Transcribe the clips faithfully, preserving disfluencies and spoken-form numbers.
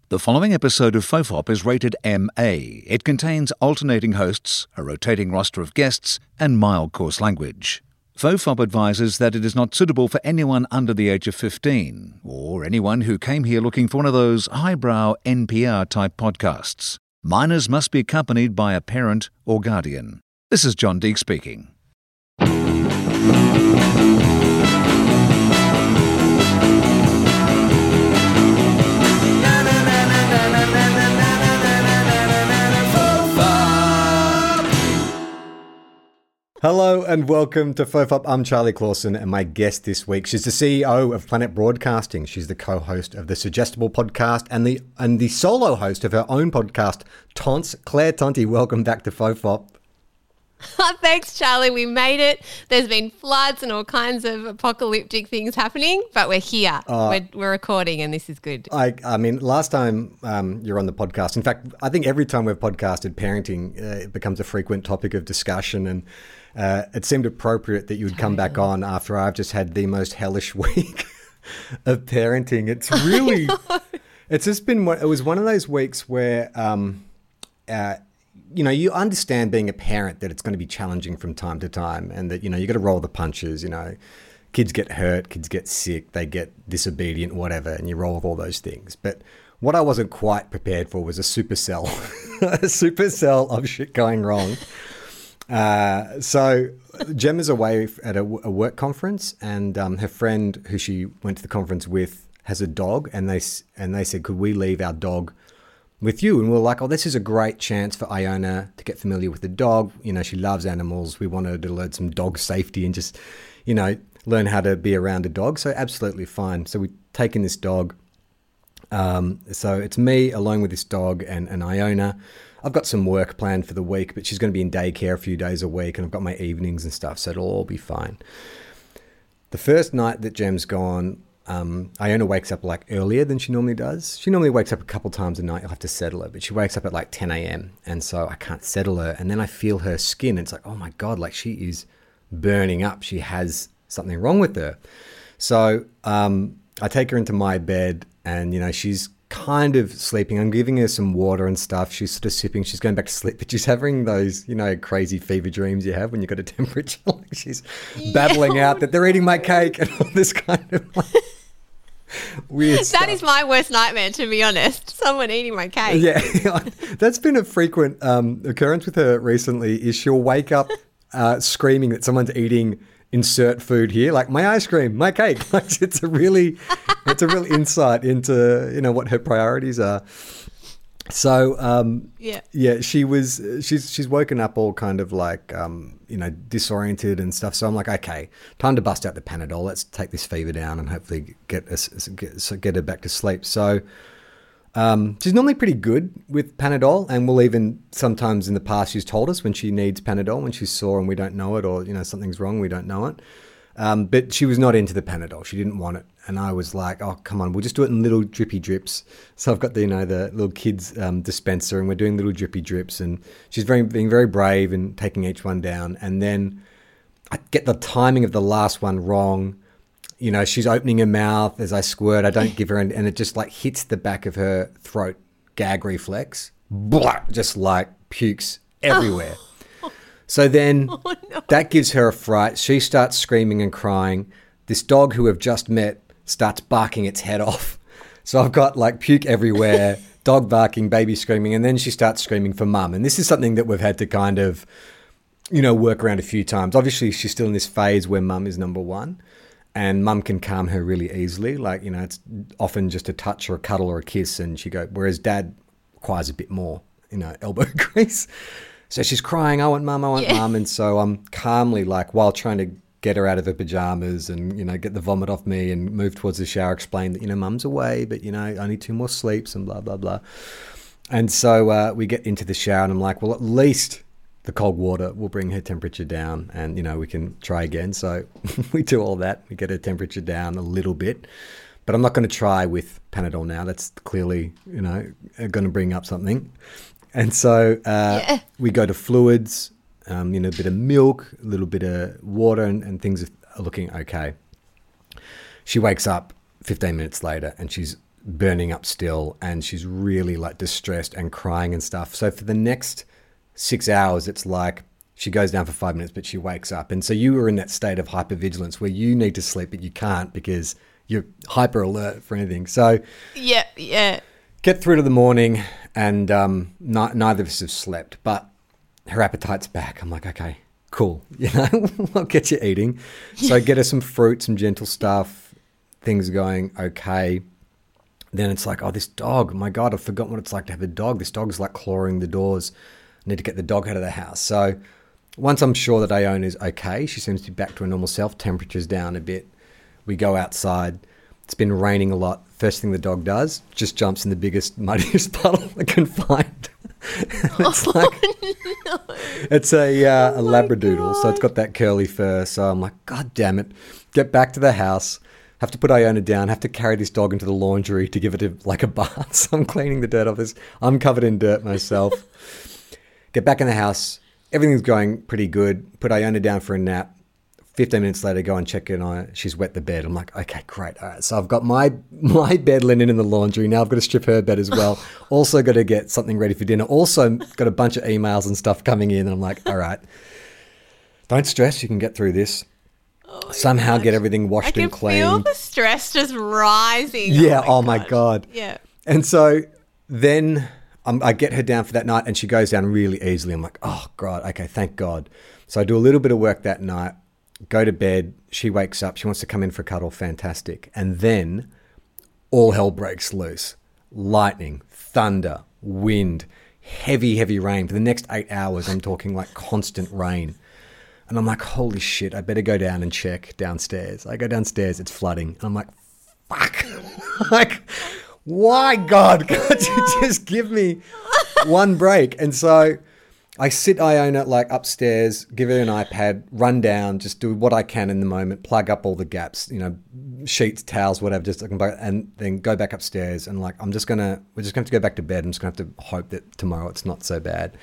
The following episode of Fofop is rated M A. It contains alternating hosts, a rotating roster of guests, and mild coarse language. Fofop advises that it is not suitable for anyone under the age of fifteen, or anyone who came here looking for one of those highbrow N P R-type podcasts. Minors must be accompanied by a parent or guardian. This is John Deek speaking. Hello and welcome to Fofop. I'm Charlie Clausen, and my guest this week, she's the C E O of Planet Broadcasting. She's the co-host of the Suggestible podcast and the and the solo host of her own podcast, Tonts. Claire Tonti, welcome back to Fofop. Thanks, Charlie. We made it. There's been floods and all kinds of apocalyptic things happening, but we're here. Uh, we're, we're recording, and this is good. I, I mean, last time um, you're on the podcast, in fact, I think every time we've podcasted, parenting uh, it becomes a frequent topic of discussion, and uh, it seemed appropriate that you would come back on after I've just had the most hellish week of parenting. It's really, it's just been, it was one of those weeks where, um, uh, you know, you understand being a parent that it's going to be challenging from time to time, and that, you know, you got to roll the punches. You know, kids get hurt, kids get sick, they get disobedient, whatever, and you roll with all those things. But what I wasn't quite prepared for was a supercell, a supercell of shit going wrong. Uh, so Gemma's away at a, a work conference, and um, her friend who she went to the conference with has a dog, and they and they said, could we leave our dog with you? And we we're like, oh, this is a great chance for Iona to get familiar with the dog. You know, she loves animals. We want her to learn some dog safety and just, you know, learn how to be around a dog. So absolutely fine. So we've taken this dog. Um, so it's me along with this dog and, and Iona. I've got some work planned for the week, but she's going to be in daycare a few days a week, and I've got my evenings and stuff, so it'll all be fine. The first night that Gem's gone, Um, Iona wakes up like earlier than she normally does. She normally wakes up a couple times a night. You'll have to settle her, but she wakes up at like ten a.m. and so I can't settle her. And then I feel her skin. And it's like, oh my God, like she is burning up. She has something wrong with her. So um, I take her into my bed, and you know, she's kind of sleeping. I'm giving her some water and stuff. She's sort of sipping. She's going back to sleep, but she's having those, you know, crazy fever dreams you have when you've got a temperature. Like she's yeah. babbling out that they're eating my cake and all this kind of like weird stuff. That is my worst nightmare, to be honest. Someone eating my cake. Yeah, that's been a frequent um, occurrence with her recently. Is she'll wake up uh, screaming that someone's eating insert food here, like my ice cream, my cake. Like it's a really, it's a real insight into, you know, what her priorities are. So um, yeah, yeah, she was she's she's woken up all kind of like um, you know, disoriented and stuff. So I'm like, okay, time to bust out the Panadol. Let's take this fever down and hopefully get us get, get her back to sleep. So um, she's normally pretty good with Panadol, and we'll even sometimes in the past she's told us when she needs Panadol, when she's sore and we don't know it, or you know something's wrong, we don't know it. Um, but she was not into the Panadol. She didn't want it. And I was like, oh, come on, we'll just do it in little drippy drips. So I've got the, you know, the little kids um, dispenser, and we're doing little drippy drips. And she's very being very brave and taking each one down. And then I get the timing of the last one wrong. You know, she's opening her mouth as I squirt. I don't give her, an, and it just like hits the back of her throat, gag reflex, blah, just like pukes everywhere. So then oh, no. that gives her a fright. She starts screaming and crying. This dog who we've just met starts barking its head off. So I've got like puke everywhere, dog barking, baby screaming, and then she starts screaming for mum. And this is something that we've had to kind of, you know, work around a few times. Obviously, she's still in this phase where mum is number one, and mum can calm her really easily. Like, you know, it's often just a touch or a cuddle or a kiss, and she go, whereas dad requires a bit more, you know, elbow grease. So she's crying, I want mum, I want yeah. mum. And so I'm calmly, like, while trying to get her out of her pajamas and, you know, get the vomit off me and move towards the shower, explain that, you know, mum's away, but, you know, I need two more sleeps and blah, blah, blah. And so uh, we get into the shower, and I'm like, well, at least the cold water will bring her temperature down, and, you know, we can try again. So we do all that. We get her temperature down a little bit. But I'm not going to try with Panadol now. That's clearly, you know, going to bring up something. And so uh, yeah. we go to fluids, um, you know, a bit of milk, a little bit of water, and, and things are looking okay. She wakes up fifteen minutes later, and she's burning up still, and she's really like distressed and crying and stuff. So for the next six hours, it's like she goes down for five minutes, but she wakes up. And so you were in that state of hypervigilance where you need to sleep, but you can't because you're hyper alert for anything. So Yeah, yeah. get through to the morning, and um, ni- neither of us have slept, but her appetite's back. I'm like, okay, cool. You know, I'll get you eating. So get her some fruit, some gentle stuff. Things are going okay. Then it's like, oh, this dog, my God, I've forgotten what it's like to have a dog. This dog's like clawing the doors. I need to get the dog out of the house. So once I'm sure that Iona's okay, she seems to be back to her normal self, temperature's down a bit. We go outside. It's been raining a lot. First thing the dog does, just jumps in the biggest, muddiest puddle I can find. It's like, no. it's a, uh, Oh a my Labradoodle, so it's God. got that curly fur. So I'm like, God damn it. Get back to the house. Have to put Iona down. Have to carry this dog into the laundry to give it a, like a bath. So I'm cleaning the dirt off this. I'm covered in dirt myself. Get back in the house. Everything's going pretty good. Put Iona down for a nap. fifteen minutes later, go and check in on her. She's wet the bed. I'm like, okay, great. All right. So I've got my my bed linen in the laundry. Now I've got to strip her bed as well. Also got to get something ready for dinner. Also got a bunch of emails and stuff coming in. And I'm like, all right, don't stress. You can get through this. Oh my Somehow gosh. get everything I washed can and feel cleaned. the stress just rising. Yeah. Oh Oh my gosh. God. Yeah. And so then um, I get her down for that night, and she goes down really easily. I'm like, oh, God, okay, thank God. So I do a little bit of work that night, go to bed. She wakes up. She wants to come in for a cuddle. Fantastic. And then all hell breaks loose. Lightning, thunder, wind, heavy, heavy rain. For the next eight hours, I'm talking like constant rain. And I'm like, holy shit, I better go down and check downstairs. I go downstairs, it's flooding. And I'm like, fuck. Like, why, God? Can't you just give me one break? And so I sit Iona like upstairs, give her an iPad, run down, just do what I can in the moment, plug up all the gaps, you know, sheets, towels, whatever, just I can, and then go back upstairs. And like, I'm just going to, we're just going to have to go back to bed. I'm just going to have to hope that tomorrow it's not so bad.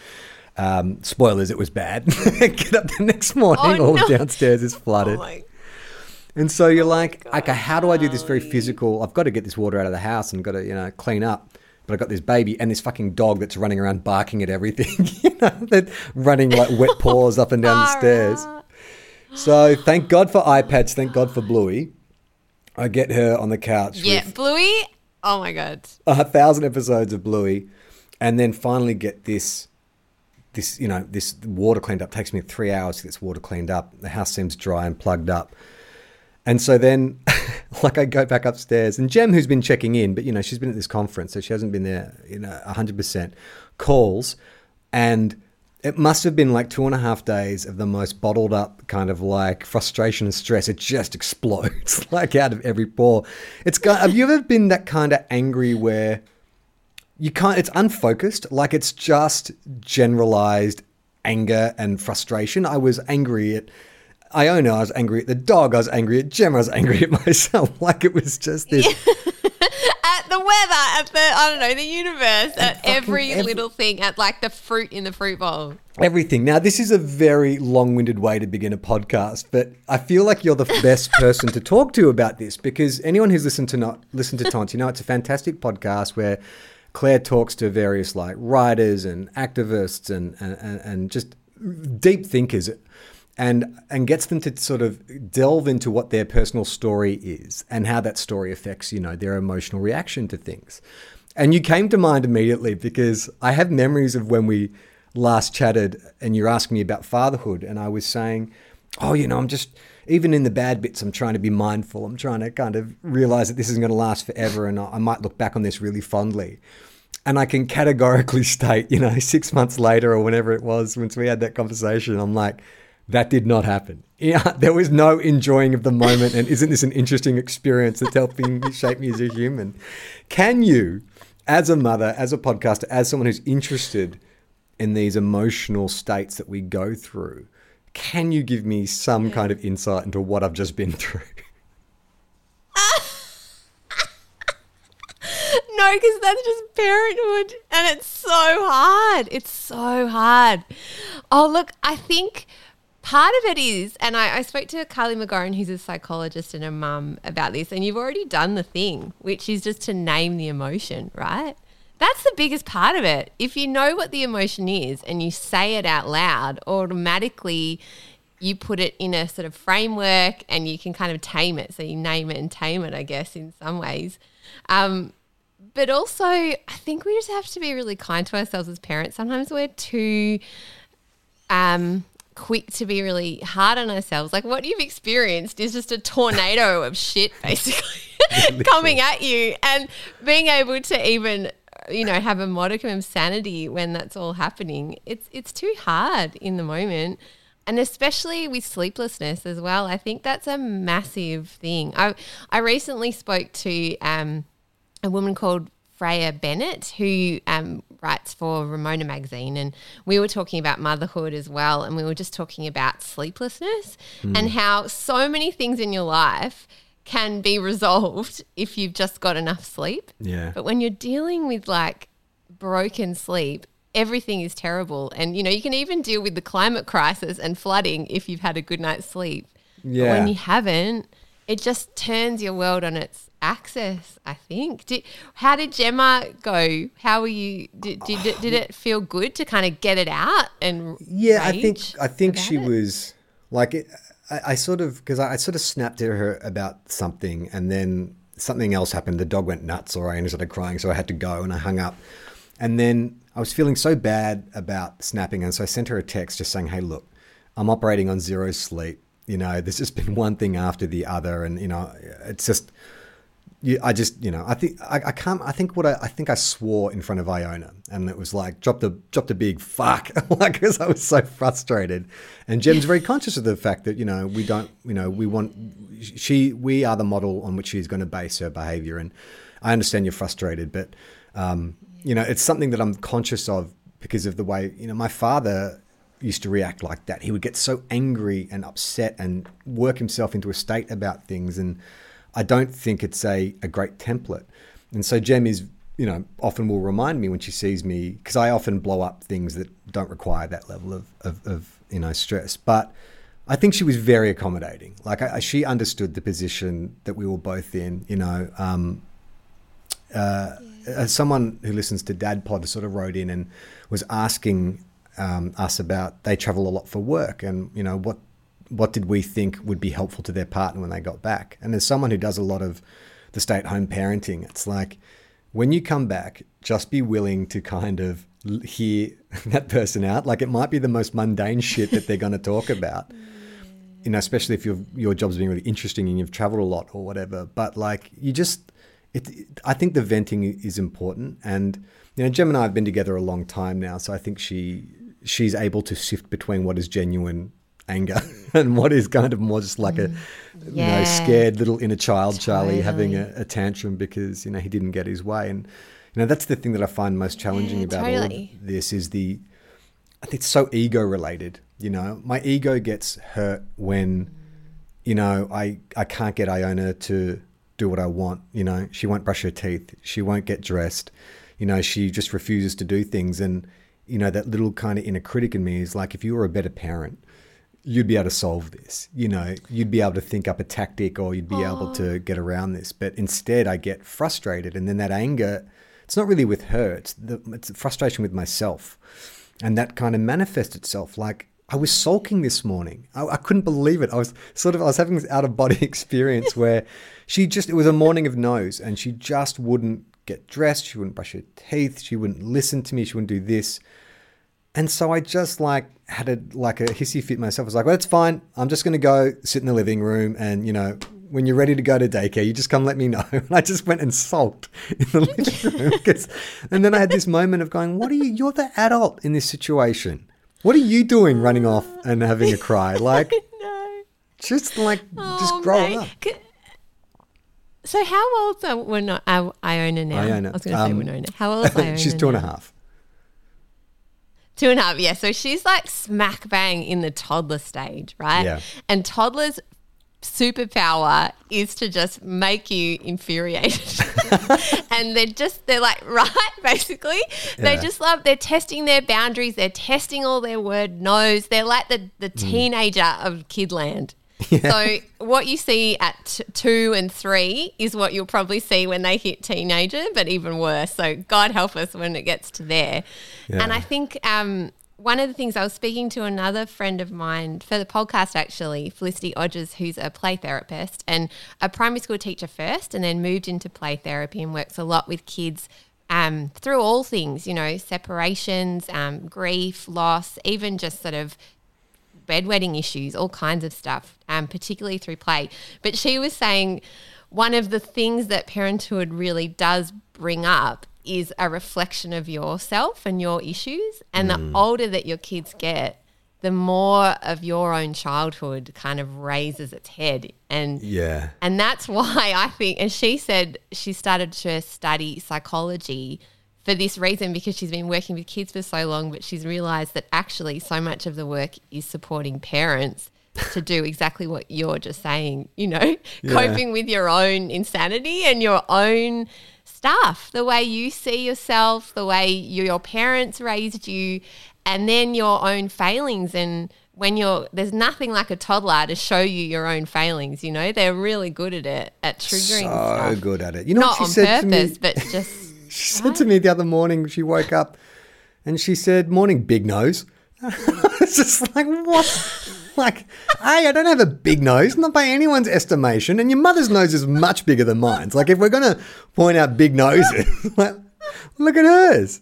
Um, spoilers, it was bad. Get up the next morning, Oh, all no. downstairs is flooded. Oh my. And so you're like, God, okay, how do I do this very Charlie. physical? I've got to get this water out of the house and got to, you know, clean up. But I've got this baby and this fucking dog that's running around barking at everything, you know, that running like wet paws up and down the stairs. Alright. So thank God for iPads. Thank God for Bluey. I get her on the couch Yeah, with Bluey. Oh my God. a thousand episodes of Bluey, and then finally get this, this, you know, this water cleaned up. It takes me three hours to get this water cleaned up. The house seems dry and plugged up. And so then, like, I go back upstairs, and Jem, who's been checking in, but, you know, she's been at this conference, so she hasn't been there, you know, one hundred percent, calls, and it must have been like two and a half days of the most bottled up kind of like frustration and stress. It just explodes, like, out of every pore. It's got, have you ever been that kind of angry where you can't, it's unfocused, like it's just generalized anger and frustration? I was angry at Iona, I was angry at the dog, I was angry at Jem, I was angry at myself. Like it was just this. At the weather, at the, I don't know, the universe, at fucking every every- little thing, at like the fruit in the fruit bowl. Everything. Now, this is a very long-winded way to begin a podcast, but I feel like you're the best person to talk to about this, because anyone who's listened to not listened to Tons, you know, it's a fantastic podcast where Claire talks to various like writers and activists and and, and, and just deep thinkers, and and gets them to sort of delve into what their personal story is and how that story affects, you know, their emotional reaction to things. And you came to mind immediately because I have memories of when we last chatted and you're asking me about fatherhood, and I was saying, oh, you know, I'm just, even in the bad bits, I'm trying to be mindful. I'm trying to kind of realize that this isn't going to last forever, and I might look back on this really fondly. And I can categorically state, you know, six months later or whenever it was, once we had that conversation, I'm like, that did not happen. Yeah, there was no enjoying of the moment. And isn't this an interesting experience that's helping shape me as a human? Can you, as a mother, as a podcaster, as someone who's interested in these emotional states that we go through, can you give me some kind of insight into what I've just been through? No, because that's just parenthood, and it's so hard. It's so hard. Oh, look, I think part of it is, and I, I spoke to Carly McGorran, who's a psychologist and a mum, about this, and you've already done the thing, which is just to name the emotion, right? That's the biggest part of it. If you know what the emotion is and you say it out loud, automatically you put it in a sort of framework and you can kind of tame it. So you name it and tame it, I guess, in some ways. Um, but also, I think we just have to be really kind to ourselves as parents. Sometimes we're too um, quick to be really hard on ourselves. Like what you've experienced is just a tornado of shit, basically, coming at you, and being able to even, you know, have a modicum of sanity when that's all happening. It's it's too hard in the moment. And especially with sleeplessness as well. I think that's a massive thing. I I recently spoke to um, a woman called Freya Bennett, who um, writes for Ramona magazine, and we were talking about motherhood as well, and we were just talking about sleeplessness mm. and how so many things in your life can be resolved if you've just got enough sleep. Yeah. But when you're dealing with like broken sleep, everything is terrible. And, you know, you can even deal with the climate crisis and flooding if you've had a good night's sleep. Yeah. But when you haven't, it just turns your world on its axis, I think. Did, how did Gemma go? How were you? Did, did, it, did it feel good to kind of get it out and Yeah, I think I think about she it? was like, it, I, I sort of, because I, I sort of snapped at her about something and then something else happened. The dog went nuts or I ended up crying, so I had to go and I hung up. And then I was feeling so bad about snapping, and so I sent her a text just saying, hey, look, I'm operating on zero sleep. You know, there's just been one thing after the other, and, you know, it's just, you, I just, you know, I think, I, I can't, I think what I, I think I swore in front of Iona, and it was like, dropped a, dropped a big fuck, like, because I was so frustrated. And Jem's very conscious of the fact that, you know, we don't, you know, we want, she, we are the model on which she's going to base her behavior. And I understand you're frustrated, but, um, you know, it's something that I'm conscious of because of the way, you know, my father used to react like that. He would get so angry and upset and work himself into a state about things. And I don't think it's a, a great template. And so Jem is, you know, often will remind me when she sees me, because I often blow up things that don't require that level of, of, of you know, stress. But I think she was very accommodating. Like I, she understood the position that we were both in, you know, um, uh, as someone who listens to Dad Pod sort of wrote in and was asking um, us about, they travel a lot for work, and, you know, what what did we think would be helpful to their partner when they got back? And as someone who does a lot of the stay-at-home parenting, it's like, when you come back, just be willing to kind of hear that person out. Like, it might be the most mundane shit that they're going to talk about, you know, especially if your your job's been really interesting and you've traveled a lot or whatever. But like, you just, it, it, I think the venting is important. And, you know, Gem and I have been together a long time now, so I think she she's able to sift between what is genuine anger and what is kind of more just like a yeah. you know, scared little inner child Totally. Charlie having a, a tantrum because, you know, he didn't get his way. And, you know, that's the thing that I find most challenging Yeah, about totally. all of this is the, I think it's so ego related. You know, my ego gets hurt when, you know, I, I can't get Iona to do what I want. You know, she won't brush her teeth. She won't get dressed. You know, she just refuses to do things. And, you know, that little kind of inner critic in me is like, if you were a better parent, you'd be able to solve this. You know, you'd be able to think up a tactic, or you'd be oh. able to get around this. But instead I get frustrated. And then that anger, it's not really with her. It's the it's frustration with myself. And that kind of manifests itself. Like, I was sulking this morning. I, I couldn't believe it. I was sort of, I was having this out of body experience where she just, it was a morning of no's, and she just wouldn't get dressed. She wouldn't brush her teeth. She wouldn't listen to me. She wouldn't do this. And so I just like had a, like a hissy fit myself. I was like, well, it's fine. I'm just going to go sit in the living room, and, you know, when you're ready to go to daycare, you just come let me know. And I just went and sulked in the living room. Cause, and then I had this moment of going, what are you, you're the adult in this situation. What are you doing running off and having a cry? Like, no. just like, Oh, just grow mate. up. C- So how old's uh, we're not uh, Iona now? Iona. I was going to say Um, Winona. How old is Iona? She's two and a now? half. Two and a half, yeah. So she's like smack bang in the toddler stage, right? Yeah. And toddlers superpower is to just make you infuriated. And they're just, they're like, right, basically. They Yeah. just love, they're testing their boundaries. They're testing all their word no's. They're like the, the teenager of kidland. So what you see at t- two and three is what you'll probably see when they hit teenager, but even worse. So God help us when it gets to there. Yeah. And I think um, one of the things, I was speaking to another friend of mine for the podcast actually, Felicity Odgers, who's a play therapist and a primary school teacher first, and then moved into play therapy and works a lot with kids um, through all things, you know, separations, um, grief, loss, even just sort of bedwetting issues, all kinds of stuff, um, particularly through play. But she was saying one of the things that parenthood really does bring up is a reflection of yourself and your issues. And mm. the older that your kids get, the more of your own childhood kind of raises its head. And Yeah. and that's why I think, and she said she started to study psychology for this reason, because she's been working with kids for so long, but she's realised that actually so much of the work is supporting parents to do exactly what you're just saying, you know, Yeah. coping with your own insanity and your own stuff, the way you see yourself, the way you, your parents raised you, and then your own failings. And when you're, there's nothing like a toddler to show you your own failings, you know, they're really good at it, at triggering So stuff. good at it. You know Not what she on said to me? purpose, but just... She said to me the other morning, she woke up and she said, "Morning, big nose." It's just like, what? Like, hey, I don't have a big nose, not by anyone's estimation. And your mother's nose is much bigger than mine. Like, if we're going to point out big noses, like, look at hers.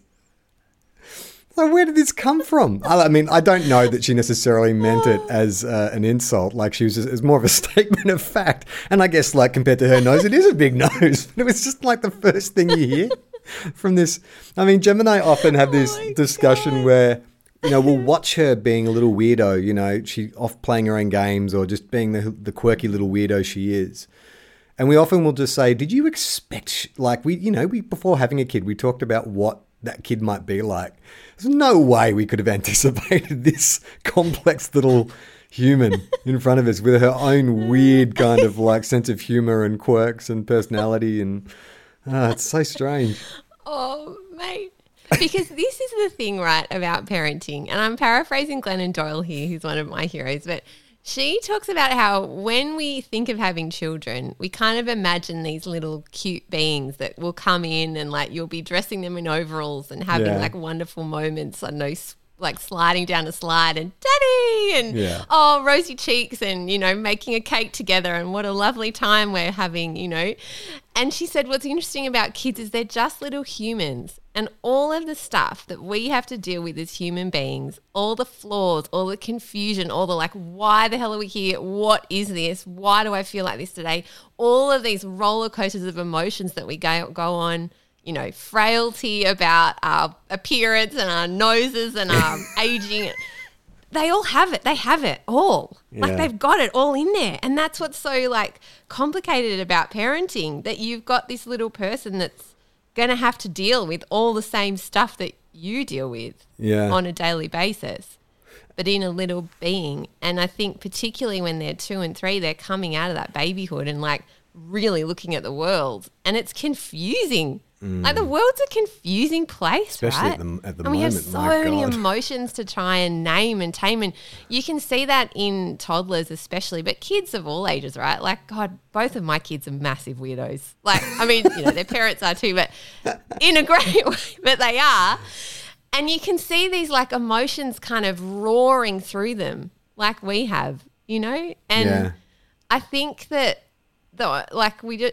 Like, where did this come from? I mean, I don't know that she necessarily meant it as uh, an insult. Like, she was just, it was more of a statement of fact. And I guess, like, compared to her nose, it is a big nose. But it was just like the first thing you hear from this. I mean, Gem and I often have this Oh my discussion God. where, you know, we'll watch her being a little weirdo, you know, she off playing her own games or just being the, the quirky little weirdo she is. And we often will just say, did you expect, like, we, you know, we before having a kid, we talked about what that kid might be like. There's no way we could have anticipated this complex little human in front of us with her own weird kind of like sense of humor and quirks and personality. And uh, it's so strange. Oh, mate. Because this is the thing, right, about parenting. And I'm paraphrasing Glennon Doyle here, who's one of my heroes. But she talks about how when we think of having children, we kind of imagine these little cute beings that will come in and like you'll be dressing them in overalls and having Yeah. like wonderful moments. I know, s- like sliding down a slide and daddy and Yeah. oh, rosy cheeks and, you know, making a cake together and what a lovely time we're having, you know. And she said what's interesting about kids is they're just little humans, and all of the stuff that we have to deal with as human beings, all the flaws, all the confusion, all the like, why the hell are we here? What is this? Why do I feel like this today? All of these roller coasters of emotions that we go, go on, you know, frailty about our appearance and our noses and our aging. They all have it. They have it all. Yeah. Like they've got it all in there. And that's what's so like complicated about parenting, that you've got this little person that's going to have to deal with all the same stuff that you deal with Yeah. on a daily basis, but in a little being. And I think particularly when they're two and three, they're coming out of that babyhood and like really looking at the world, and it's confusing. Like the world's a confusing place, Especially right? at the- at the and we have moment, so my many God. emotions to try and name and tame, and you can see that in toddlers especially, but kids of all ages, right? Like, God, both of my kids are massive weirdos. Like, I mean, you know, their parents are too, but in a great way, but they are. And you can see these like emotions kind of roaring through them like we have, you know? And Yeah. I think that the, like we do,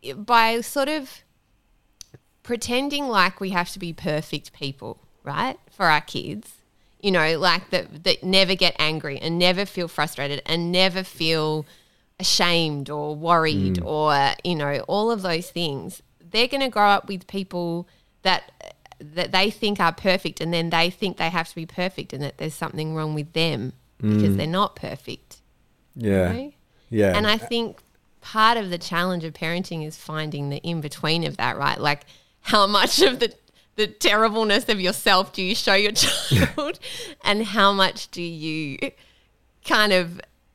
by sort of pretending like we have to be perfect people, right, for our kids, you know, like that that never get angry and never feel frustrated and never feel ashamed or worried or, you know, all of those things. They're going to grow up with people that that they think are perfect, and then they think they have to be perfect and that there's something wrong with them because they're not perfect. Yeah. know? Yeah. And I think part of the challenge of parenting is finding the in-between of that, right? Like how much of the, the terribleness of yourself do you show your child and how much do you kind of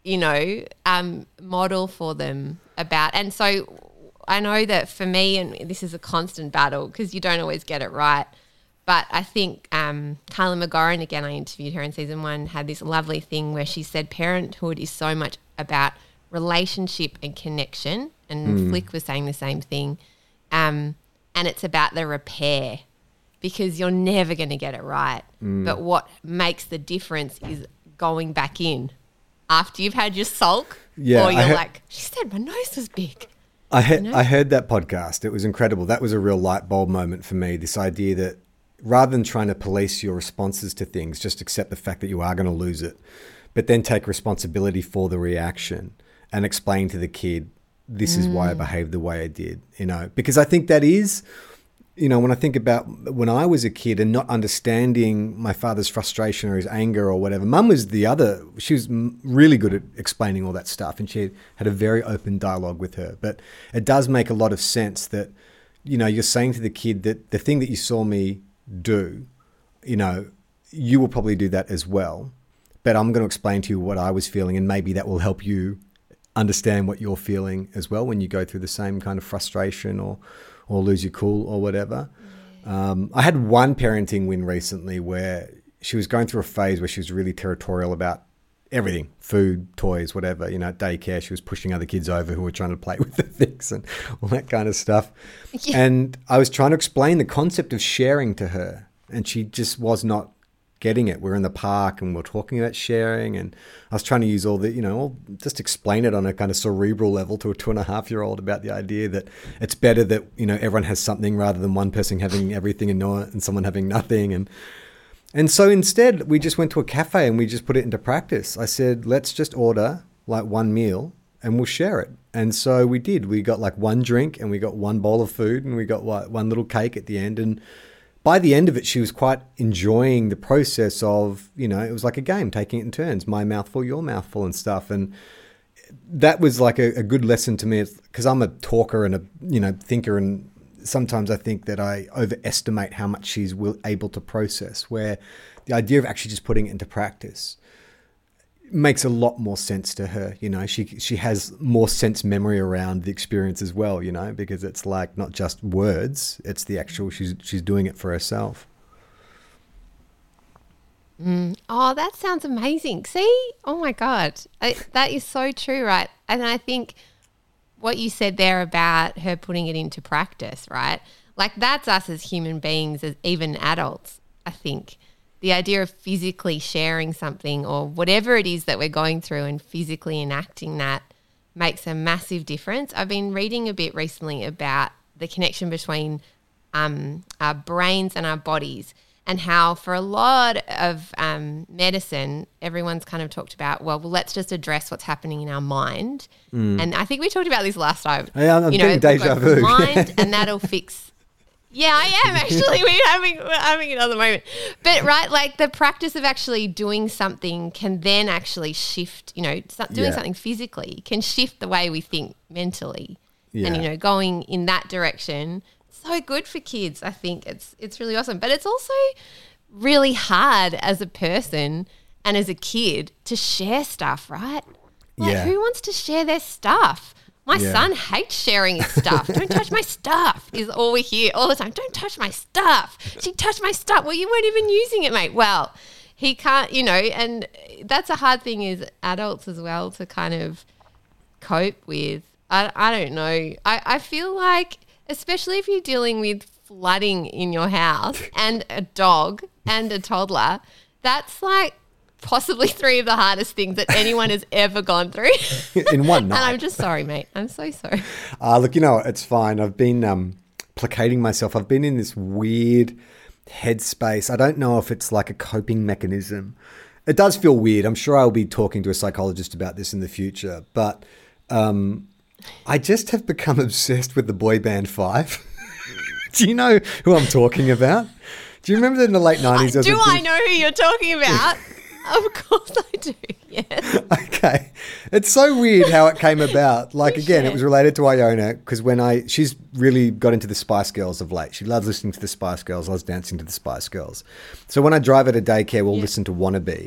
you know, um, model for them about. And so I know that for me, and this is a constant battle because you don't always get it right, but I think um, Carly McGorran, again, I interviewed her in season one, had this lovely thing where she said parenthood is so much about relationship and connection, and mm. Flick was saying the same thing, um, and it's about the repair, because you're never going to get it right. Mm. But what makes the difference is going back in after you've had your sulk, yeah, or you're ha- like, she said my nose was big. I, ha- you know? I heard that podcast. It was incredible. That was a real light bulb moment for me, this idea that rather than trying to police your responses to things, just accept the fact that you are going to lose it, but then take responsibility for the reaction and explain to the kid, this mm. is why I behaved the way I did, you know, because I think that is, you know, when I think about when I was a kid and not understanding my father's frustration or his anger or whatever, Mum was the other, she was really good at explaining all that stuff, and she had a very open dialogue with her. But it does make a lot of sense that, you know, you're saying to the kid that the thing that you saw me do, you know, you will probably do that as well. But I'm going to explain to you what I was feeling, and maybe that will help you understand what you're feeling as well when you go through the same kind of frustration or or lose your cool or whatever. Yeah. Um, I had one parenting win recently where she was going through a phase where she was really territorial about everything, food, toys, whatever. You know, at daycare, she was pushing other kids over who were trying to play with the things and all that kind of stuff. Yeah. And I was trying to explain the concept of sharing to her, and she just was not getting it. We're in the park and we're talking about sharing, and I was trying to use all the, you know, just explain it on a kind of cerebral level to a two and a half year old about the idea that it's better that, you know, everyone has something rather than one person having everything and no and someone having nothing. And and so instead we just went to a cafe and we just put it into practice. I said, let's just order like one meal and we'll share it. And so we did. We got like one drink and we got one bowl of food and we got what, one little cake at the end. And by the end of it, she was quite enjoying the process of, you know, it was like a game, taking it in turns, my mouthful, your mouthful and stuff. And that was like a, a good lesson to me, because I'm a talker and a, you know, thinker. And sometimes I think that I overestimate how much she's will, able to process, where the idea of actually just putting it into practice makes a lot more sense to her. You know, she she has more sense memory around the experience as well, you know, because it's like not just words, it's the actual, she's she's doing it for herself. Mm. Oh, that sounds amazing. See? Oh my God. I, that is so true, right? And I think what you said there about her putting it into practice, right? Like that's us as human beings, as even adults, I think. The idea of physically sharing something or whatever it is that we're going through and physically enacting that makes a massive difference. I've been reading a bit recently about the connection between um, our brains and our bodies, and how for a lot of um, medicine, everyone's kind of talked about, well, well, let's just address what's happening in our mind. Mm. And I think we talked about this last time. Yeah, I'm you know, getting deja vu. Mind, and that'll fix. Yeah, I am actually. We're having we're having another moment. But right, like the practice of actually doing something can then actually shift, you know, so, doing yeah. something physically can shift the way we think mentally. Yeah. And, you know, going in that direction, so good for kids. I think it's it's really awesome. But it's also really hard as a person and as a kid to share stuff, right? Like yeah. who wants to share their stuff? My yeah. son hates sharing his stuff. Don't touch my stuff is all we hear all the time. Don't touch my stuff. She touched my stuff. Well, you weren't even using it, mate. Well, he can't, you know, and that's a hard thing as adults as well to kind of cope with. I, I don't know. I, I feel like, especially if you're dealing with flooding in your house and a dog and a toddler, that's like possibly three of the hardest things that anyone has ever gone through. In one night. And I'm just sorry, mate. I'm so sorry. Uh, look, you know, it's fine. I've been um, placating myself. I've been in this weird headspace. I don't know if it's like a coping mechanism. It does feel weird. I'm sure I'll be talking to a psychologist about this in the future. But um, I just have become obsessed with the boy band Five. Do you know who I'm talking about? Do you remember that in the late nineties? Do I know who you're talking about? Of course I do, yes. Okay. It's so weird how it came about. Like, You again, should. it was related to Iona because when I, she's really got into the Spice Girls of late. She loves listening to the Spice Girls. I was dancing to the Spice Girls. So when I drive her to daycare, we'll Yeah. listen to Wannabe.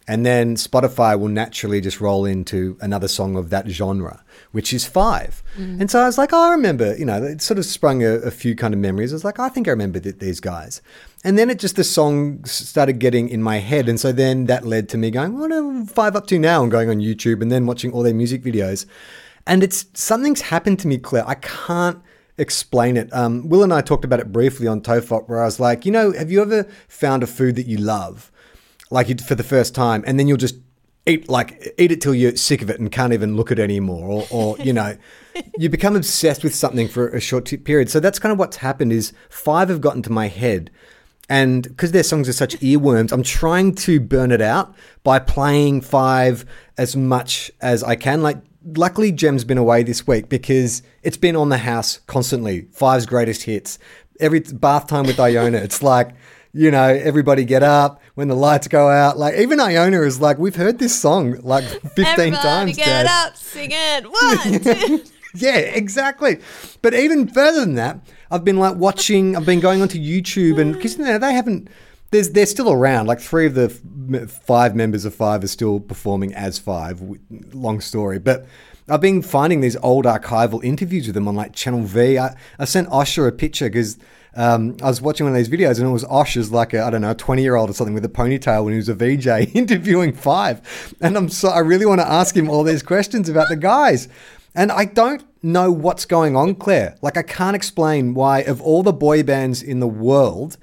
And then Spotify will naturally just roll into another song of that genre, which is Five. Mm. And so I was like, oh, I remember, you know, it sort of sprung a, a few kind of memories. I was like, I think I remember th- these guys. And then it just, the song started getting in my head. And so then that led to me going, what are Five up to now? And going on YouTube and then watching all their music videos. And it's, something's happened to me, Claire. I can't explain it. Um, Will and I talked about it briefly on Tofop, where I was like, you know, have you ever found a food that you love? Like you, for the first time, and then you'll just eat like eat it till you're sick of it and can't even look at it anymore, or, or you know, you become obsessed with something for a short t- period. So that's kind of what's happened. Is Five have gotten to my head, and because their songs are such earworms, I'm trying to burn it out by playing Five as much as I can. Like, luckily, Gem's been away this week because it's been on the house constantly. Five's greatest hits, every bath time with Iona. It's like, you know, everybody get up when the lights go out. Like, even Iona is like, we've heard this song like fifteen everybody times. Get Dad. up, sing it. One, two. Yeah, exactly. But even further than that, I've been like watching, I've been going onto YouTube, and because you know, they haven't, there's, they're still around. Like three of the f- five members of Five are still performing as Five. Long story. But I've been finding these old archival interviews with them on like Channel V. I, I sent Osher a picture because Um, I was watching one of these videos and it was Osh as like a, I don't know, twenty-year-old or something with a ponytail when he was a V J interviewing Five. And I'm so, I really want to ask him all these questions about the guys. And I don't know what's going on, Claire. Like, I can't explain why, of all the boy bands in the world,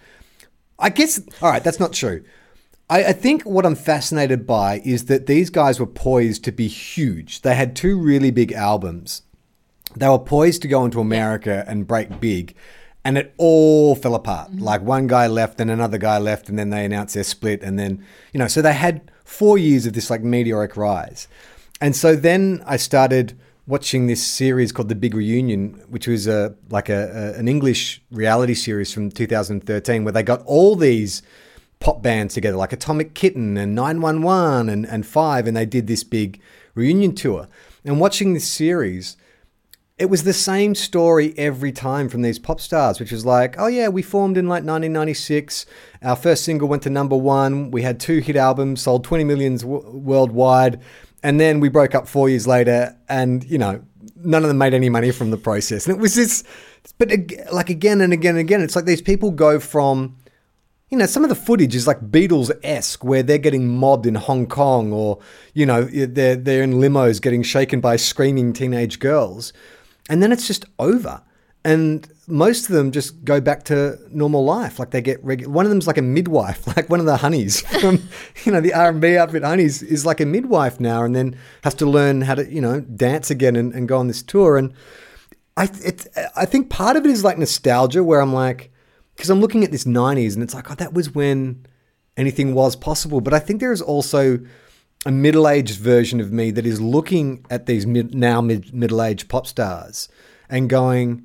I guess, all right, that's not true. I, I think what I'm fascinated by is that these guys were poised to be huge. They had two really big albums. They were poised to go into America and break big. And it all fell apart. Mm-hmm. Like one guy left and another guy left, and then they announced their split. And then, you know, so they had four years of this like meteoric rise. And so then I started watching this series called The Big Reunion, which was a like a, a an English reality series from two thousand thirteen, where they got all these pop bands together, like Atomic Kitten and nine one one and, and Five, and they did this big reunion tour. And watching this series, it was the same story every time from these pop stars, which was like, oh yeah, we formed in like nineteen ninety-six. Our first single went to number one. We had two hit albums, sold twenty millions w- worldwide. And then we broke up four years later, and, you know, none of them made any money from the process. And it was this, but like again and again and again, it's like these people go from, you know, some of the footage is like Beatles-esque, where they're getting mobbed in Hong Kong, or, you know, they're, they're in limos getting shaken by screaming teenage girls. And then it's just over. And most of them just go back to normal life. Like they get regular. One of them's like a midwife, like one of the Honeys from, you know, the R and B outfit Honeys is like a midwife now, and then has to learn how to, you know, dance again and, and go on this tour. And I, it, I think part of it is like nostalgia, where I'm like, because I'm looking at this nineties and it's like, oh, that was when anything was possible. But I think there is also a middle-aged version of me that is looking at these mid, now mid, middle-aged pop stars and going,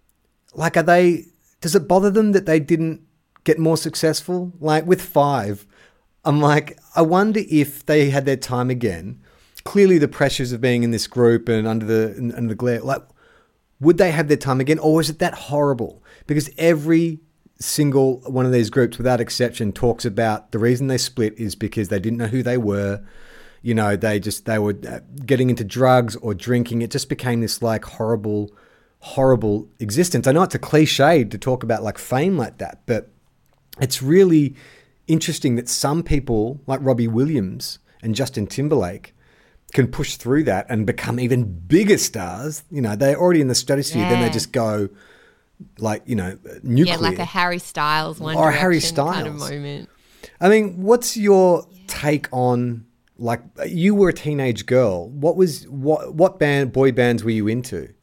like, are they, does it bother them that they didn't get more successful? Like with Five, I'm like, I wonder if they had their time again. Clearly the pressures of being in this group and under the, under the glare, like, would they have their time again? Or is it that horrible? Because every single one of these groups, without exception, talks about the reason they split is because they didn't know who they were. You know, they just, they were getting into drugs or drinking. It just became this like horrible, horrible existence. I know it's a cliche to talk about like fame like that, but it's really interesting that some people like Robbie Williams and Justin Timberlake can push through that and become even bigger stars. You know, they're already in the stratosphere, yeah. Then they just go like, you know, nuclear. Yeah, like a Harry Styles, One or Direction Harry Styles kind of moment. I mean, what's your yeah. take on, like, you were a teenage girl. What was what what band boy bands were you into?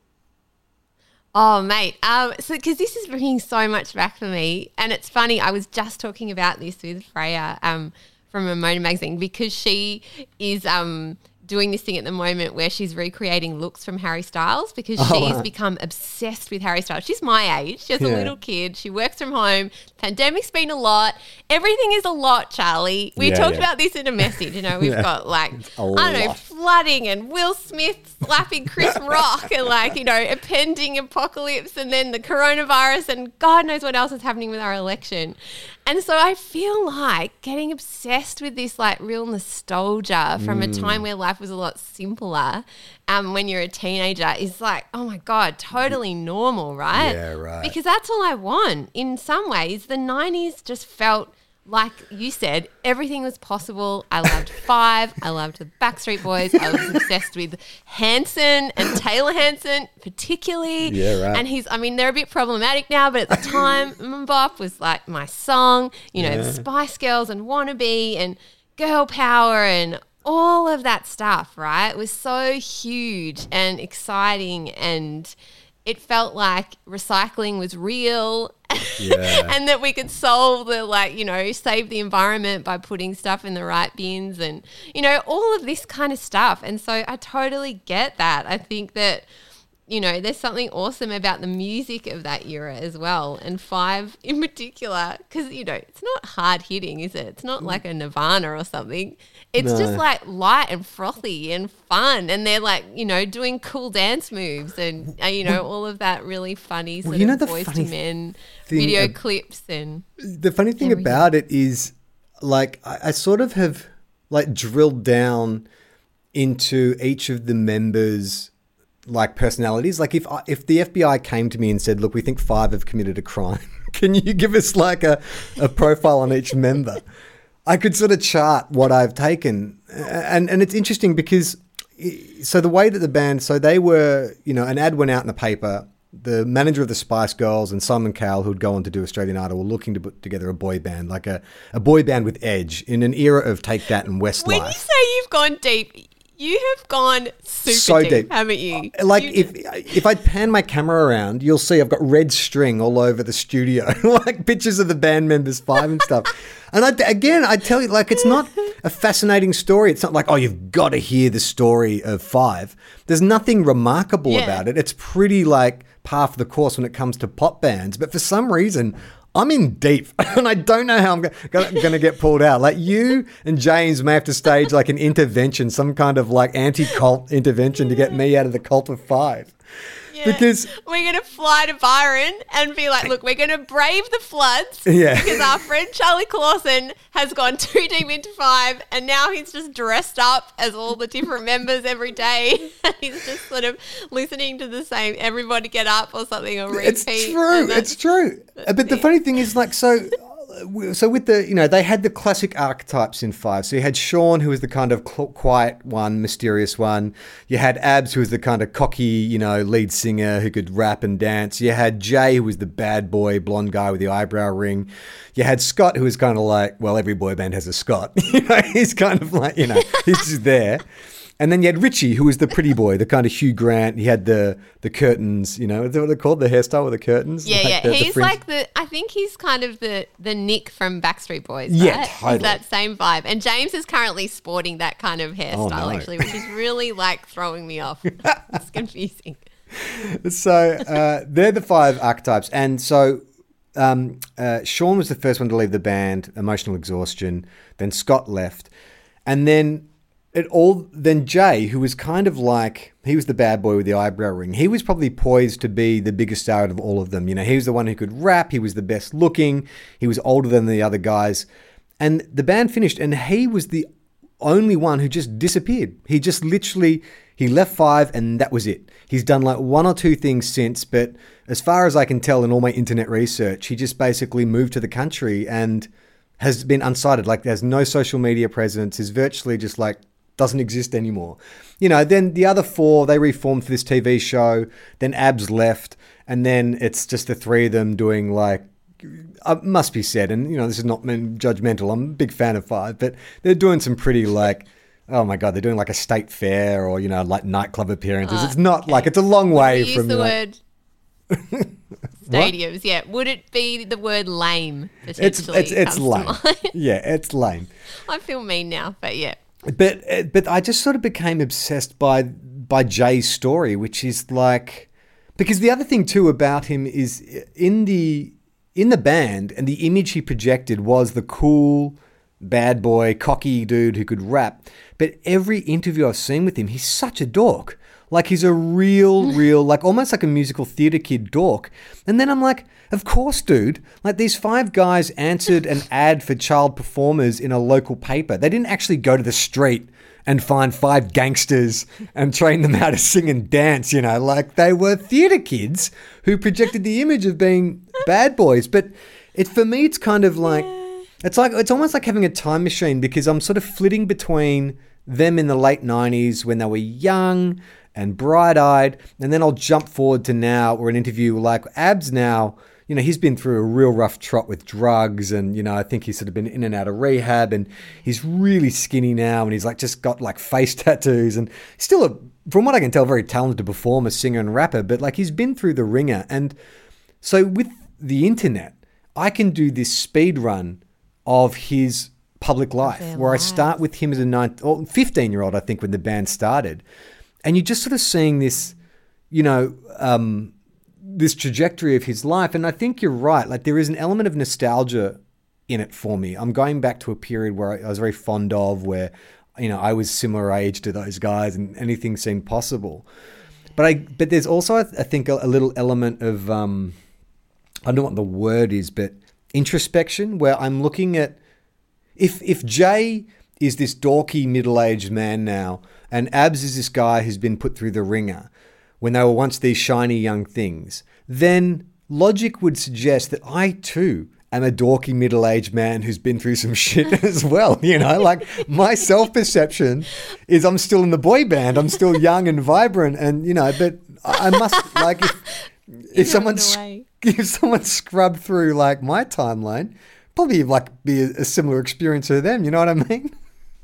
Oh, mate. Um, so because this is bringing so much back for me, and it's funny. I was just talking about this with Freya um, from Ramona Magazine, because she is um, doing this thing at the moment where she's recreating looks from Harry Styles, because oh, she's wow. become obsessed with Harry Styles. She's my age. She's yeah. a little kid. She works from home. Pandemic's been a lot. Everything is a lot, Charlie. We yeah, talked yeah. about this in a message. You know, we've yeah. got like, I don't lot. know, flooding and Will Smith slapping Chris Rock and like, you know, a pending apocalypse, and then the coronavirus and God knows what else is happening with our election. And so I feel like getting obsessed with this like real nostalgia from a time where life was a lot simpler um, when you're a teenager is like, oh my God, totally normal, right? Yeah, right. Because that's all I want. In some ways, the nineties just felt like you said, everything was possible. I loved Five. I loved the Backstreet Boys. I was obsessed with Hanson and Taylor Hanson particularly. Yeah, right. And he's, I mean, they're a bit problematic now, but at the time, Mbop was like my song, you know, Yeah. the Spice Girls and Wannabe and Girl Power and all of that stuff, right? It was so huge and exciting, and it felt like recycling was real. Yeah. And that we could solve the, like, you know, save the environment by putting stuff in the right bins and, you know, all of this kind of stuff. And so I totally get that. I think that, you know, there's something awesome about the music of that era as well. And Five in particular, because, you know, it's not hard hitting, is it? It's not like a Nirvana or something. It's No. just like light and frothy and fun. And they're like, you know, doing cool dance moves and, uh, you know, all of that really funny sort you know of the Boys funny to Men thing video ab- clips and The funny thing Everything. about it is, like, I, I sort of have like drilled down into each of the members' like personalities. Like, if I, if the F B I came to me and said, "Look, we think Five have committed a crime. Can you give us like a, a profile on each member?" I could sort of chart what I've taken, and and it's interesting because so the way that the band, so they were, you know, an ad went out in the paper. The manager of the Spice Girls and Simon Cowell, who'd go on to do Australian Idol, were looking to put together a boy band, like a, a boy band with edge in an era of Take That and Westlife. when you say you've gone deep, you have gone super So deep, deep. haven't you? Like, You if if I pan my camera around, you'll see I've got red string all over the studio, like pictures of the band members Five and stuff. And I, again, I tell you, like, it's not a fascinating story. It's not like, oh, you've got to hear the story of Five. There's nothing remarkable Yeah. about it. It's pretty like par for the course when it comes to pop bands. But for some reason, I'm in deep, and I don't know how I'm going to get pulled out. Like, you and James may have to stage like an intervention, some kind of like anti-cult intervention to get me out of the cult of Five. Yeah. Because we're going to fly to Byron and be like, look, we're going to brave the floods Yeah. because our friend Charlie Clausen has gone too deep into Five, and now he's just dressed up as all the different members every day. He's just sort of listening to the same Everybody Get Up or something or repeat. it's true, and that's- it's true. But the it. funny thing is, like, so... So with the, you know, they had the classic archetypes in Five. So you had Sean, who was the kind of cl- quiet one, mysterious one. You had Abs, who was the kind of cocky, you know, lead singer who could rap and dance. You had Jay, who was the bad boy, blonde guy with the eyebrow ring. You had Scott, who was kind of like, well, every boy band has a Scott. You know, he's kind of like, you know, he's just there. And then you had Richie, who was the pretty boy, the kind of Hugh Grant. He had the the curtains, you know, is that what they're called? The hairstyle with the curtains? Yeah, Like yeah. the- the He's fringe. like the, I think he's kind of the, the Nick from Backstreet Boys. Yeah, right? totally. He's that same vibe. And James is currently sporting that kind of hairstyle, Oh, no. actually, which is really like throwing me off. It's confusing. So uh, they're the five archetypes. And so um, uh, Sean was the first one to leave the band, emotional exhaustion. Then Scott left. And then it all, then Jay, who was kind of like, he was the bad boy with the eyebrow ring. He was probably poised to be the biggest star out of all of them. You know, he was the one who could rap. He was the best looking. He was older than the other guys. And the band finished, and he was the only one who just disappeared. He just literally, he left Five, and that was it. He's done like one or two things since, but as far as I can tell in all my internet research, he just basically moved to the country and has been unsighted. Like, there's no social media presence. Is virtually just like doesn't exist anymore. You know, then the other four, they reformed for this T V show. Then Abs left, and then it's just the three of them doing like, uh, must be said, and you know, this is not meant judgmental. I'm a big fan of Five, but they're doing some pretty like, oh my god, they're doing like a state fair or, you know, like nightclub appearances. Oh, it's not okay. like, it's a long way We use from the like, word stadiums, yeah. Would it be the word lame it's potentially? it's it's comes to lame. mind? Yeah, it's lame. I feel mean now, but yeah. But uh, but I just sort of became obsessed by by Jay's story, which is like, because the other thing too about him is in the in the band, and the image he projected was the cool bad boy, cocky dude who could rap. But every interview I've seen with him, he's such a dork. Like he's a real, real, like almost like a musical theatre kid dork. And then I'm like, of course, dude. Like these five guys answered an ad for child performers in a local paper. They didn't actually go to the street and find five gangsters and train them how to sing and dance, you know. Like they were theatre kids who projected the image of being bad boys. But it for me, it's kind of like, it's like, it's almost like having a time machine because I'm sort of flitting between them in the late nineties when they were young and bright-eyed, and then I'll jump forward to now or an interview like Abs now. You know, he's been through a real rough trot with drugs and, you know, I think he's sort of been in and out of rehab and he's really skinny now and he's like just got like face tattoos and still, a, from what I can tell, very talented performer, singer and rapper, but like he's been through the ringer. And so with the internet, I can do this speed run of his public life where lives. I start with him as a nine, or fifteen-year-old, I think, when the band started. And you're just sort of seeing this, you know, um, this trajectory of his life. And I think you're right. Like there is an element of nostalgia in it for me. I'm going back to a period where I was very fond of, where, you know, I was similar age to those guys and anything seemed possible. But I, but there's also, I think, a, a little element of, um, I don't know what the word is, but introspection, where I'm looking at, if if Jay is this dorky middle-aged man now, and Abs is this guy who's been put through the ringer when they were once these shiny young things, then logic would suggest that I too am a dorky middle-aged man who's been through some shit as well. You know, like my self-perception is I'm still in the boy band. I'm still young and vibrant and, you know, but I must, like, if, if someone's, if someone scrubbed through like my timeline, probably like be a, a similar experience to them. You know what I mean?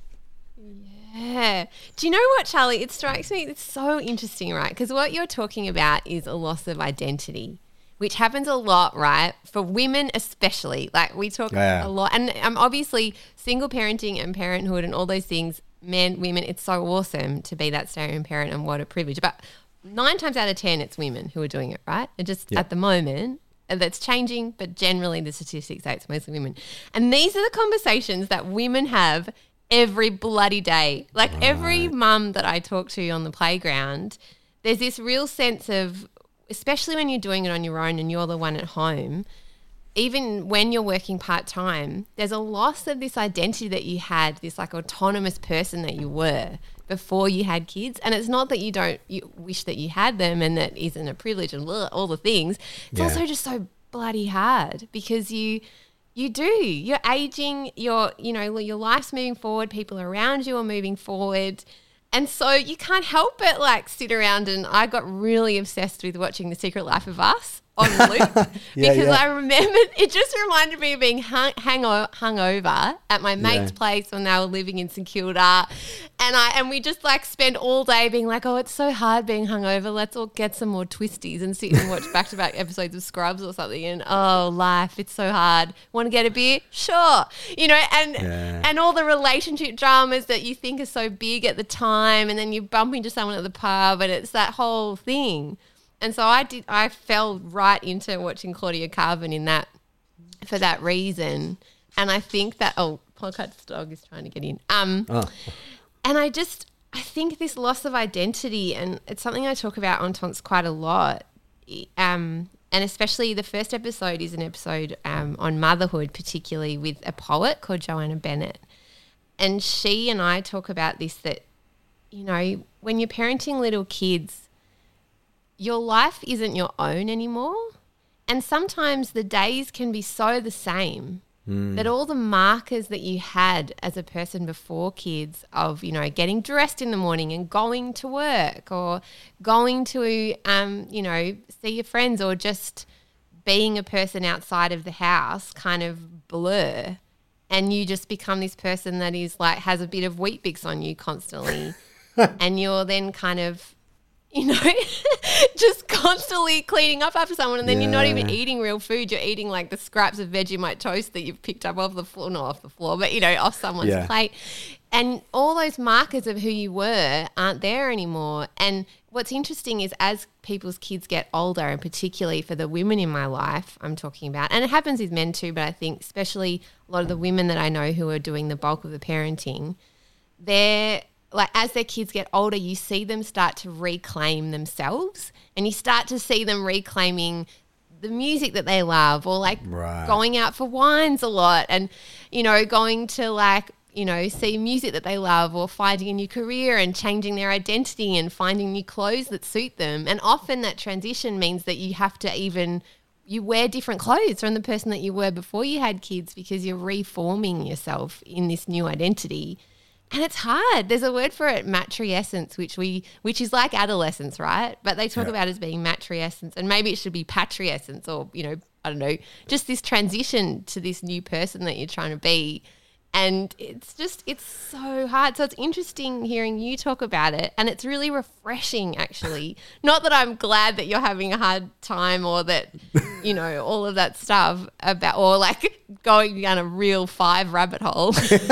Yeah. Do you know what, Charlie? It strikes me, it's so interesting, right? Because what you're talking about is a loss of identity, which happens a lot, right? For women especially. Like we talk yeah. a lot. And um, obviously single parenting and parenthood and all those things, men, women, it's so awesome to be that stay-at-home parent and what a privilege. But nine times out of ten, it's women who are doing it, right? And just yeah. at the moment, that's changing, but generally the statistics say it's mostly women. And these are the conversations that women have every bloody day. Like right. every mum that I talk to on the playground, there's this real sense of, especially when you're doing it on your own and you're the one at home, even when you're working part-time, there's a loss of this identity that you had, this like autonomous person that you were before you had kids. And it's not that you don't you wish that you had them and that isn't a privilege and all the things. It's yeah. also just so bloody hard because you you do. You're aging, you're, you know, your life's moving forward, people around you are moving forward. And so you can't help but like sit around, and I got really obsessed with watching The Secret Life of Us on loop yeah, because yeah. I remember it just reminded me of being hung, hang hung over at my mate's Yeah. place when they were living in St Kilda, and I and we just like spend all day being like, oh, it's so hard being hungover. Let's all get some more twisties and sit and watch back to back episodes of Scrubs or something. And oh, life, it's so hard. Want to get a beer? Sure, you know, and Yeah. and all the relationship dramas that you think are so big at the time, and then you bump into someone at the pub, and it's that whole thing. And so I did. I fell right into watching Claudia Carvin in that for that reason. And I think that oh, podcast dog is trying to get in. Um, Oh. and I just I think this loss of identity, and it's something I talk about on Tonks quite a lot. Um, and especially the first episode is an episode um, on motherhood, particularly with a poet called Joanna Bennett, and she and I talk about this, that you know when you're parenting little kids, your life isn't your own anymore. And sometimes the days can be so the same mm. that all the markers that you had as a person before kids of, you know, getting dressed in the morning and going to work or going to, um, you know, see your friends or just being a person outside of the house kind of blur. And you just become this person that is like, has a bit of Weet-Bix on you constantly. And you're then kind of, you know, just constantly cleaning up after someone, and then yeah. you're not even eating real food. You're eating like the scraps of Vegemite toast that you've picked up off the floor, not off the floor, but, you know, off someone's yeah. plate. And all those markers of who you were aren't there anymore. And what's interesting is as people's kids get older, and particularly for the women in my life I'm talking about, and it happens with men too, but I think especially a lot of the women that I know who are doing the bulk of the parenting, they're like as their kids get older, you see them start to reclaim themselves, and you start to see them reclaiming the music that they love, or like Right. going out for wines a lot, and, you know, going to like, you know, see music that they love, or finding a new career and changing their identity and finding new clothes that suit them. And often that transition means that you have to even, you wear different clothes from the person that you were before you had kids, because you're reforming yourself in this new identity. And it's hard. There's a word for it, matriescence, which we, which is like adolescence, right? But they talk Yeah. about it as being matriescence, and maybe it should be patriescence, or, you know, I don't know, just this transition to this new person that you're trying to be. And it's just, it's so hard. So it's interesting hearing you talk about it, and it's really refreshing, actually. Not that I'm glad that you're having a hard time, or that, you know, all of that stuff about, or like going down a real five rabbit hole,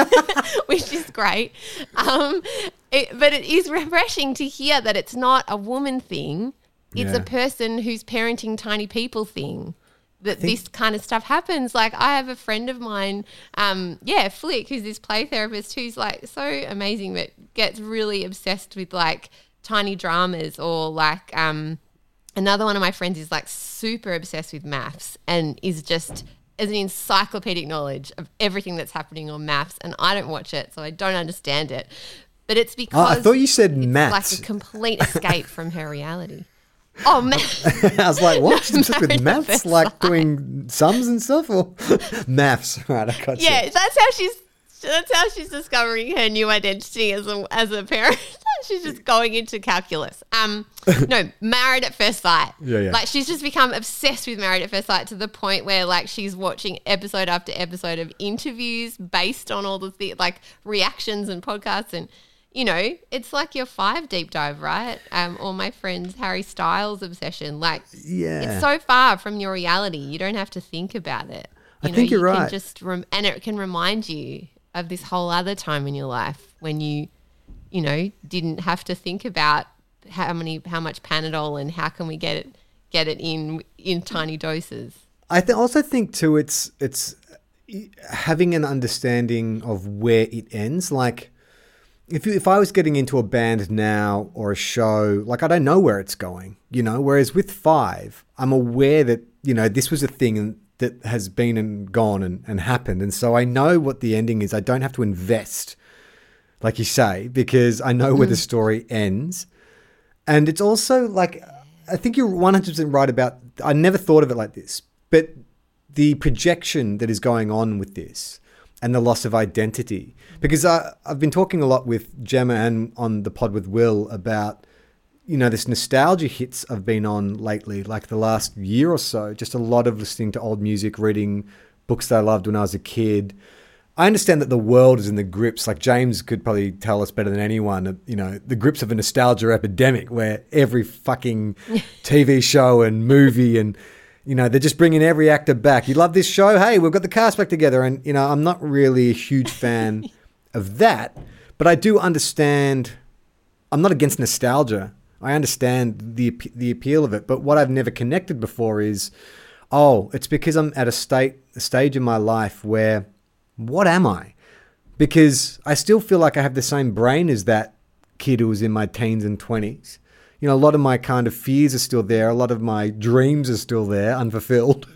which is great. Um, it, but it is refreshing to hear that it's not a woman thing. It's Yeah. a person who's parenting tiny people thing. That think- this kind of stuff happens. Like I have a friend of mine, um, yeah, Flick, who's this play therapist, who's like so amazing, but gets really obsessed with like tiny dramas, or like um, another one of my friends is like super obsessed with maths, and is just as an encyclopedic knowledge of everything that's happening on maths. And I don't watch it, so I don't understand it. But it's Oh, because I thought you said it's maths. like a complete escape from her reality. Oh, man. I was like, what? She's just with Married at maths, first like sight. doing sums and stuff, or maths? Right, I got you. Yeah, that's how she's that's how she's discovering her new identity as a as a parent. She's just going into calculus. Um, no, Married at First Sight. Yeah, yeah. Like she's just become obsessed with Married at First Sight, to the point where like she's watching episode after episode of interviews based on all the th- like reactions and podcasts, and you know, it's like your Five deep dive, right? Um, or my friend's Harry Styles obsession. Like, Yeah. it's so far from your reality. You don't have to think about it. I You know, think you're you right. Can just rem- and it can remind you of this whole other time in your life when you, you know, didn't have to think about how many, how much Panadol and how can we get it, get it in in tiny doses. I th- also think too, it's it's having an understanding of where it ends. Like, if you, if I was getting into a band now or a show, like I don't know where it's going, you know. Whereas with Five, I'm aware that, you know, this was a thing that has been and gone and, and happened, and so I know what the ending is. I don't have to invest, like you say, because I know where the story ends. And it's also like, I think you're one hundred percent right about, I never thought of it like this, but the projection that is going on with this and the loss of identity. Because I, I've been talking a lot with Gemma and on the pod with Will about, you know, this nostalgia hits I've been on lately, like the last year or so, just a lot of listening to old music, reading books that I loved when I was a kid. I understand that the world is in the grips, like James could probably tell us better than anyone, you know, the grips of a nostalgia epidemic where every fucking T V show and movie and, you know, they're just bringing every actor back. You love this show? Hey, we've got the cast back together. And, you know, I'm not really a huge fan of that, but I do understand. I'm not against nostalgia. I understand the the appeal of it. But what I've never connected before is, oh, it's because I'm at a state a stage in my life where, what am I? Because I still feel like I have the same brain as that kid who was in my teens and twenties. You know, a lot of my kind of fears are still there. A lot of my dreams are still there, unfulfilled.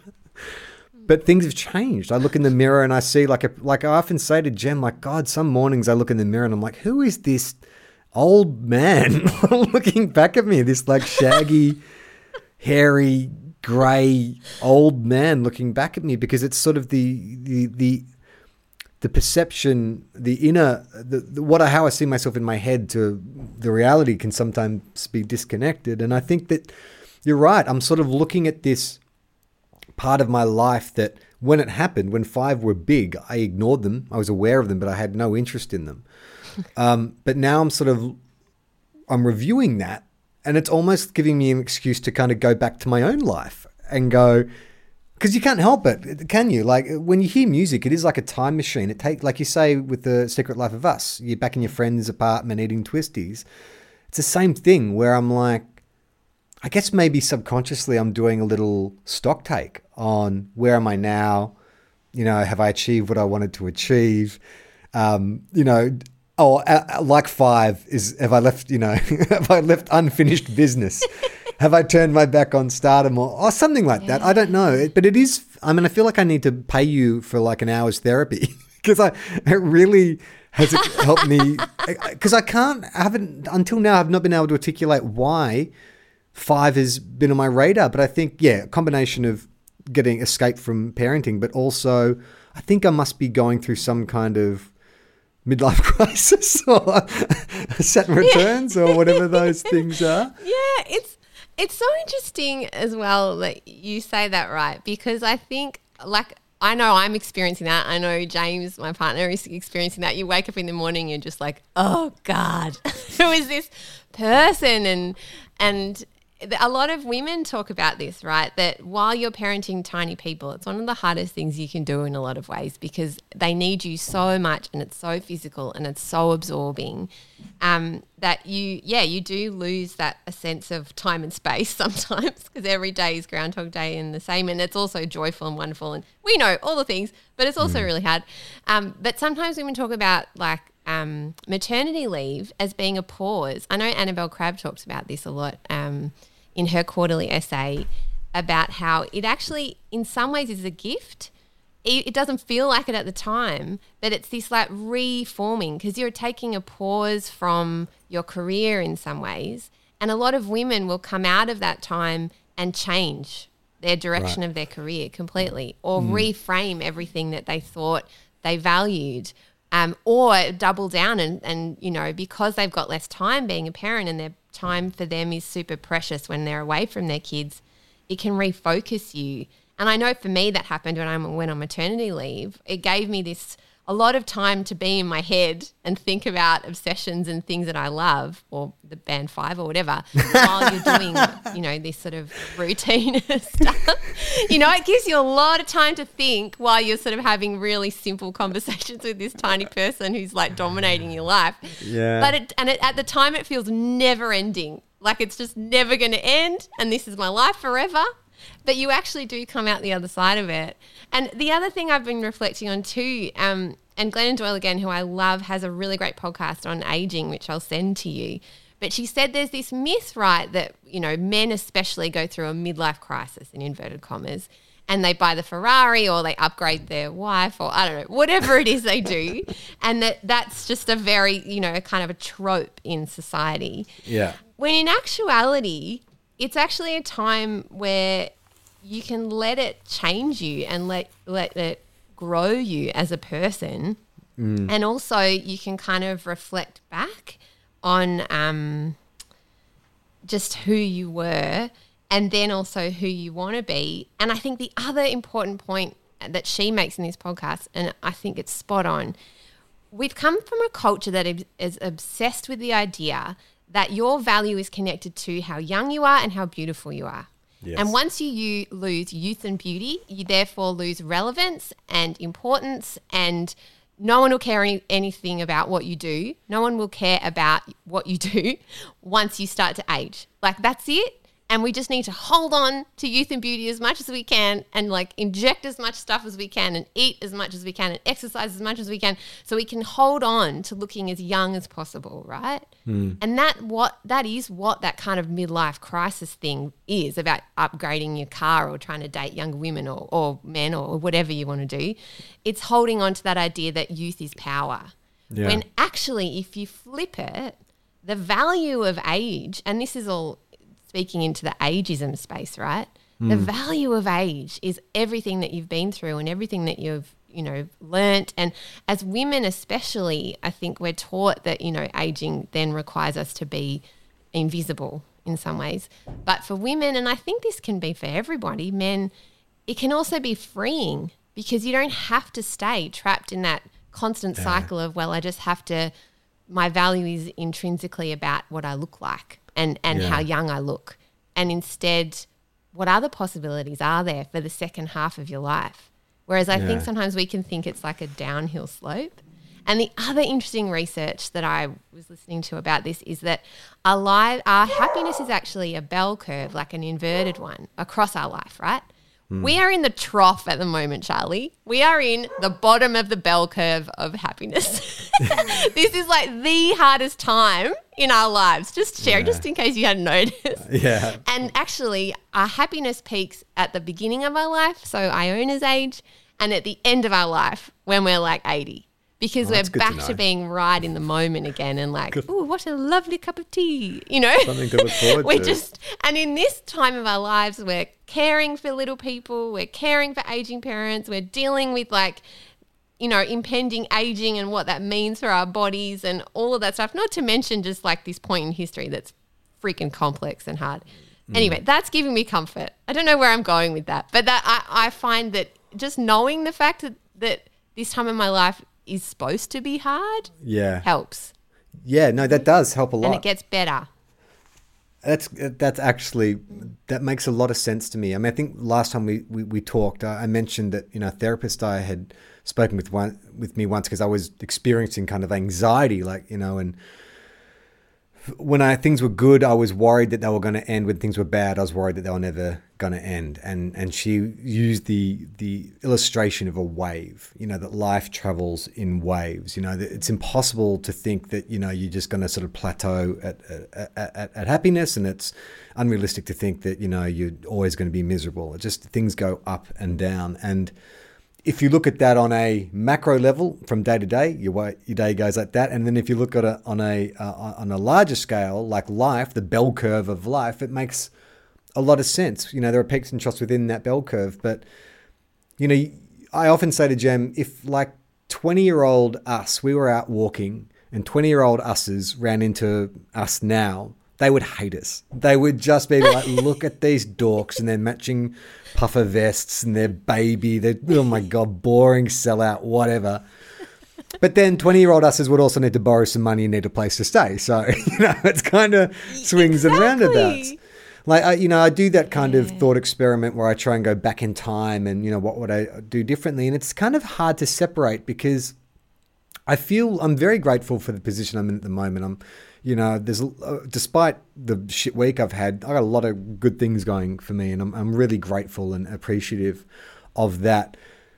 But things have changed. I look in the mirror and I see, like, a, like I often say to Jem, like, God, some mornings I look in the mirror and I'm like, who is this old man looking back at me? This like shaggy, hairy, grey old man looking back at me, because it's sort of the the the the perception, the inner, the, the what I, how I see myself in my head to the reality can sometimes be disconnected. And I think that you're right. I'm sort of looking at this part of my life that when it happened, when Five were big, I ignored them. I was aware of them, but I had no interest in them. Um, but now I'm sort of, I'm reviewing that, and it's almost giving me an excuse to kind of go back to my own life and go, because you can't help it, can you? Like when you hear music, it is like a time machine. It take, like you say with the Secret Life of Us, you're back in your friend's apartment eating twisties. It's the same thing where I'm like, I guess maybe subconsciously I'm doing a little stock take on where am I now? You know, have I achieved what I wanted to achieve? Um, you know, Oh, uh, like five is, have I left, you know, have I left unfinished business? Have I turned my back on stardom or, or something like yeah. that? I don't know. It, but it is, I mean, I feel like I need to pay you for like an hour's therapy because I, it really has helped me because I can't, I haven't, until now, I've not been able to articulate why five has been on my radar. But I think, yeah, a combination of getting escape from parenting, but also I think I must be going through some kind of midlife crisis or Saturn returns yeah. or whatever those things are. Yeah, it's it's so interesting as well that you say that, right? Because I think, like, I know I'm experiencing that. I know James, my partner, is experiencing that. You wake up in the morning and you're just like, oh God, who is this person? And and a lot of women talk about this, right? That while you're parenting tiny people, it's one of the hardest things you can do in a lot of ways because they need you so much and it's so physical and it's so absorbing um, that you, yeah, you do lose that a sense of time and space sometimes because every day is Groundhog Day and the same. And it's also joyful and wonderful and we know all the things, but it's also mm. really hard. Um, but sometimes women talk about like um, maternity leave as being a pause. I know Annabelle Crabb talks about this a lot um, in her quarterly essay about how it actually in some ways is a gift. It, it doesn't feel like it at the time, but it's this like reforming because you're taking a pause from your career in some ways. And a lot of women will come out of that time and change their direction right. of their career completely or mm. reframe everything that they thought they valued. Um, or double down and, and, you know, because they've got less time being a parent and their time for them is super precious when they're away from their kids, it can refocus you. And I know for me that happened when I went on maternity leave. It gave me this a lot of time to be in my head and think about obsessions and things that I love or the band five or whatever while you're doing, you know, this sort of routine stuff. You know, it gives you a lot of time to think while you're sort of having really simple conversations with this tiny person who's like dominating your life. Yeah. But it, and it, at the time it feels never ending. Like it's just never going to end and this is my life forever. But you actually do come out the other side of it. And the other thing I've been reflecting on too, um, and Glennon Doyle again, who I love, has a really great podcast on aging, which I'll send to you. But she said there's this myth, right, that, you know, men especially go through a midlife crisis, in inverted commas, and they buy the Ferrari or they upgrade their wife or I don't know, whatever it is they do. And that that's just a very, you know, kind of a trope in society. Yeah. When in actuality, it's actually a time where you can let it change you and let let it grow you as a person. Mm. And also you can kind of reflect back on um, just who you were and then also who you want to be. And I think the other important point that she makes in this podcast, and I think it's spot on, we've come from a culture that is obsessed with the idea that your value is connected to how young you are and how beautiful you are. Yes. And once you, you lose youth and beauty, you therefore lose relevance and importance, and no one will care any, anything about what you do. No one will care about what you do once you start to age. Like that's it. And we just need to hold on to youth and beauty as much as we can and like inject as much stuff as we can and eat as much as we can and exercise as much as we can so we can hold on to looking as young as possible, right? Mm. And that what that is what that kind of midlife crisis thing is about upgrading your car or trying to date younger women or, or men or whatever you want to do. It's holding on to that idea that youth is power. Yeah. When actually if you flip it, the value of age, and this is all speaking into the ageism space, right? Mm. The value of age is everything that you've been through and everything that you've, you know, learnt. And as women especially, I think we're taught that, you know, aging then requires us to be invisible in some ways. But for women, and I think this can be for everybody, men, it can also be freeing because you don't have to stay trapped in that constant yeah. cycle of, well, I just have to, my value is intrinsically about what I look like. And, and yeah. how young I look. And instead, what other possibilities are there for the second half of your life? Whereas I yeah. think sometimes we can think it's like a downhill slope. And the other interesting research that I was listening to about this is that our, life, our happiness is actually a bell curve, like an inverted one, across our life, right? We are in the trough at the moment, Charlie. We are in the bottom of the bell curve of happiness. This is like the hardest time in our lives. Just share, Yeah. just in case you hadn't noticed. Yeah. And actually, our happiness peaks at the beginning of our life, so Iona's age, and at the end of our life when we're like eighty. Because Oh, we're that's good to back to, know. being right in the moment again and like, ooh, what a lovely cup of tea, you know? Something to look forward we're to. just, and in this time of our lives, we're caring for little people, we're caring for aging parents, we're dealing with like, you know, impending aging and what that means for our bodies and all of that stuff. Not to mention just like this point in history that's freaking complex and hard. Mm. Anyway, that's giving me comfort. I don't know where I'm going with that, but that I, I find that just knowing the fact that, that this time in my life is supposed to be hard Yeah. helps, Yeah, no, that does help a lot. and it gets better. That's that's actually that makes a lot of sense to me. I mean, I think last time we, we, we talked, I, I mentioned that you know a therapist I had spoken with one with me once because I was experiencing kind of anxiety, like you know, and when I things were good, I was worried that they were going to end. When things were bad, I was worried that they were never going to end. And and she used the the illustration of a wave. You know that life travels in waves. You know that it's impossible to think that you know you're just going to sort of plateau at at, at at happiness, and it's unrealistic to think that you know you're always going to be miserable. It just things go up and down. And if you look at that on a macro level from day to day, your way, your day goes like that. And then if you look at it on a uh, on a larger scale, like life, the bell curve of life, it makes a lot of sense. You know, there are peaks and troughs within that bell curve. But, you know, I often say to Jem, if like twenty-year-old us, we were out walking and twenty-year-old us's ran into us now, they would hate us. They would just be like, look at these dorks and their matching puffer vests and their baby. They're, oh my God, boring, sellout, whatever. But then twenty-year-old us's would also need to borrow some money and need a place to stay. So, you know, it's kind of swings Exactly. and roundabouts. Like, I, you know, I do that kind of thought experiment where I try and go back in time and, you know, what would I do differently? And it's kind of hard to separate because I feel I'm very grateful for the position I'm in at the moment. I'm, you know, there's uh, despite the shit week I've had, I got a lot of good things going for me, and I'm I'm really grateful and appreciative of that.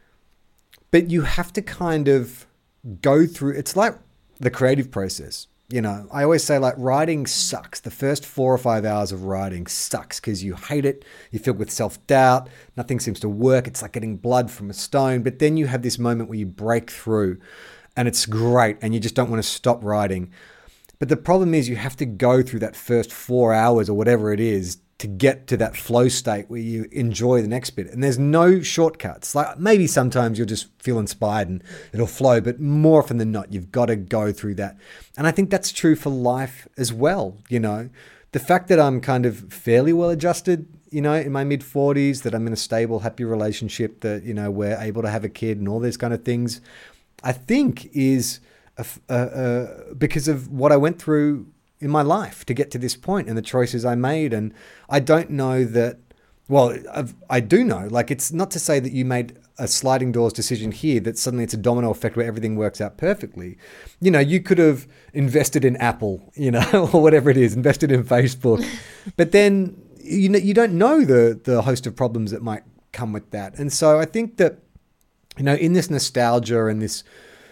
But you have to kind of go through. It's like the creative process. You know, I always say like writing sucks. The first four or five hours of writing sucks because you hate it. You're filled with self-doubt. Nothing seems to work. It's like getting blood from a stone. But then you have this moment where you break through and it's great and you just don't want to stop writing. But the problem is you have to go through that first four hours or whatever it is to get to that flow state where you enjoy the next bit. And there's no shortcuts. Like maybe sometimes you'll just feel inspired and it'll flow, but more often than not, you've got to go through that. And I think that's true for life as well. You know, the fact that I'm kind of fairly well adjusted, you know, in my mid forties, that I'm in a stable, happy relationship, that, you know, we're able to have a kid and all these kind of things, I think is a, a, a, because of what I went through in my life to get to this point and the choices I made. And I don't know that, well, I've, I do know, like, it's not to say that you made a sliding doors decision here that suddenly it's a domino effect where everything works out perfectly. You know, you could have invested in Apple, you know, or whatever it is, invested in Facebook, but then, you know, you don't know the, the host of problems that might come with that. And so I think that, you know, in this nostalgia and this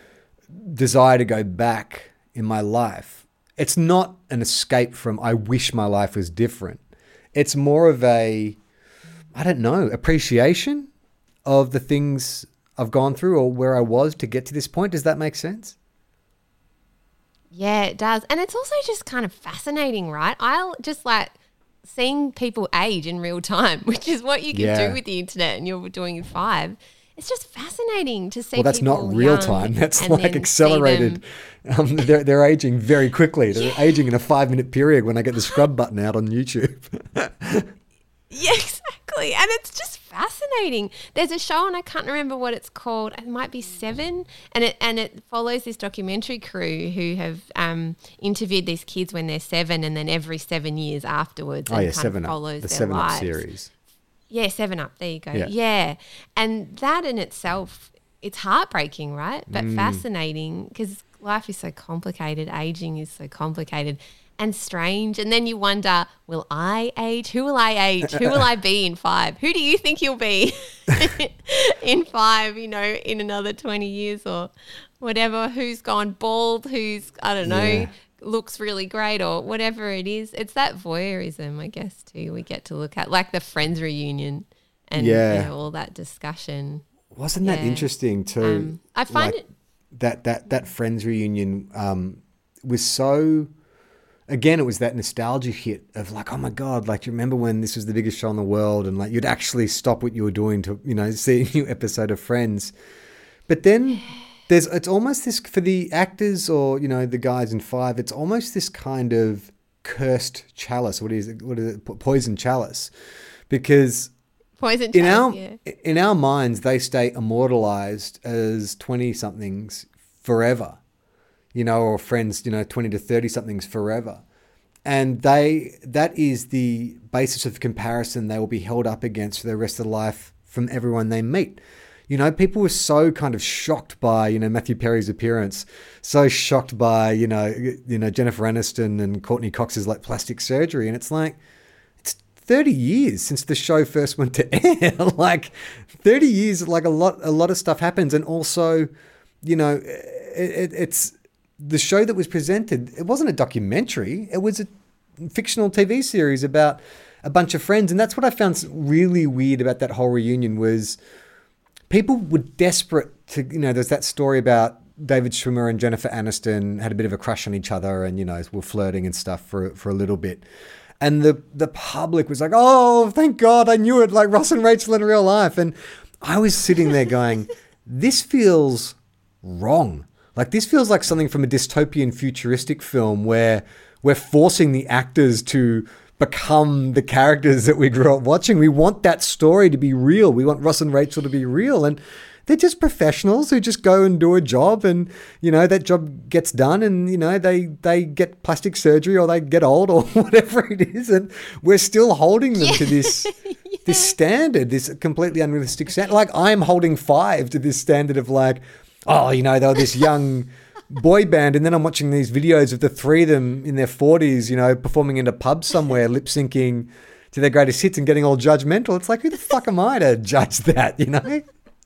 desire to go back in my life, it's not an escape from, I wish my life was different. It's more of a, I don't know, appreciation of the things I've gone through or where I was to get to this point. Does that make sense? Yeah, it does. And it's also just kind of fascinating, right? I'll just like seeing people age in real time, which is what you can Yeah. do with the internet and you're doing in five. It's just fascinating to see. Well, that's people not real young time. That's and like then see accelerated. them- Um, they're, they're aging very quickly. They're aging in a five minute period when I get the scrub button out on YouTube. Yeah, exactly. And it's just fascinating. There's a show and I can't remember what it's called. It might be Seven. And it and it follows this documentary crew who have um, interviewed these kids when they're seven and then every seven years afterwards. Oh, and yeah, kind Seven of Up. follows The their Seven Up lives. series. Yeah, Seven Up. There you go. Yeah. Yeah. And that in itself, it's heartbreaking, right? But Mm. fascinating because life is so complicated. Aging is so complicated. and strange. And then you wonder, will I age? Who will I age? Who will I be in five? Who do you think you'll be in five, you know, in another twenty years or whatever? Who's gone bald? Who's, I don't know, Yeah. looks really great or whatever it is. It's that voyeurism, I guess, too, we get to look at, like the Friends reunion and Yeah. you know, all that discussion. Wasn't that Yeah. interesting too? Um, I find Like, it... that that that Friends reunion um, was so. Again, it was that nostalgia hit of like, oh my god, like you remember when this was the biggest show in the world, and like you'd actually stop what you were doing to, you know, see a new episode of Friends. But then there's it's almost this for the actors or you know the guys in Five. It's almost this kind of cursed chalice. What is it? What is it? Po- Poison chalice, because Poison in chalice, our yeah. in our minds they stay immortalized as twenty somethings forever, you know, or Friends, you know, twenty to thirty somethings forever, and they that is the basis of comparison they will be held up against for the rest of their life from everyone they meet. You know, people were so kind of shocked by, you know, Matthew Perry's appearance, so shocked by, you know, you know Jennifer Aniston and Courtney Cox's like plastic surgery, and it's like, it's thirty years since the show first went to air. Like thirty years, like a lot, a lot of stuff happens. And also, you know, it, it, it's the show that was presented. It wasn't a documentary. It was a fictional T V series about a bunch of friends. And that's what I found really weird about that whole reunion was people were desperate to, you know, there's that story about David Schwimmer and Jennifer Aniston had a bit of a crush on each other and, you know, were flirting and stuff for, for a little bit. And the the public was like, oh, thank God, I knew it, like Ross and Rachel in real life. And I was sitting there going, this feels wrong. Like this feels like something from a dystopian futuristic film where we're forcing the actors to become the characters that we grew up watching. We want that story to be real. We want Ross and Rachel to be real. And they're just professionals who just go and do a job and, you know, that job gets done and, you know, they, they get plastic surgery or they get old or whatever it is. And we're still holding them yeah. to this, yeah. this standard, this completely unrealistic standard. Like I'm holding Five to this standard of like, oh, you know, they were this young boy band. And then I'm watching these videos of the three of them in their forties, you know, performing in a pub somewhere, lip syncing to their greatest hits and getting all judgmental. It's like, who the fuck am I to judge that, you know?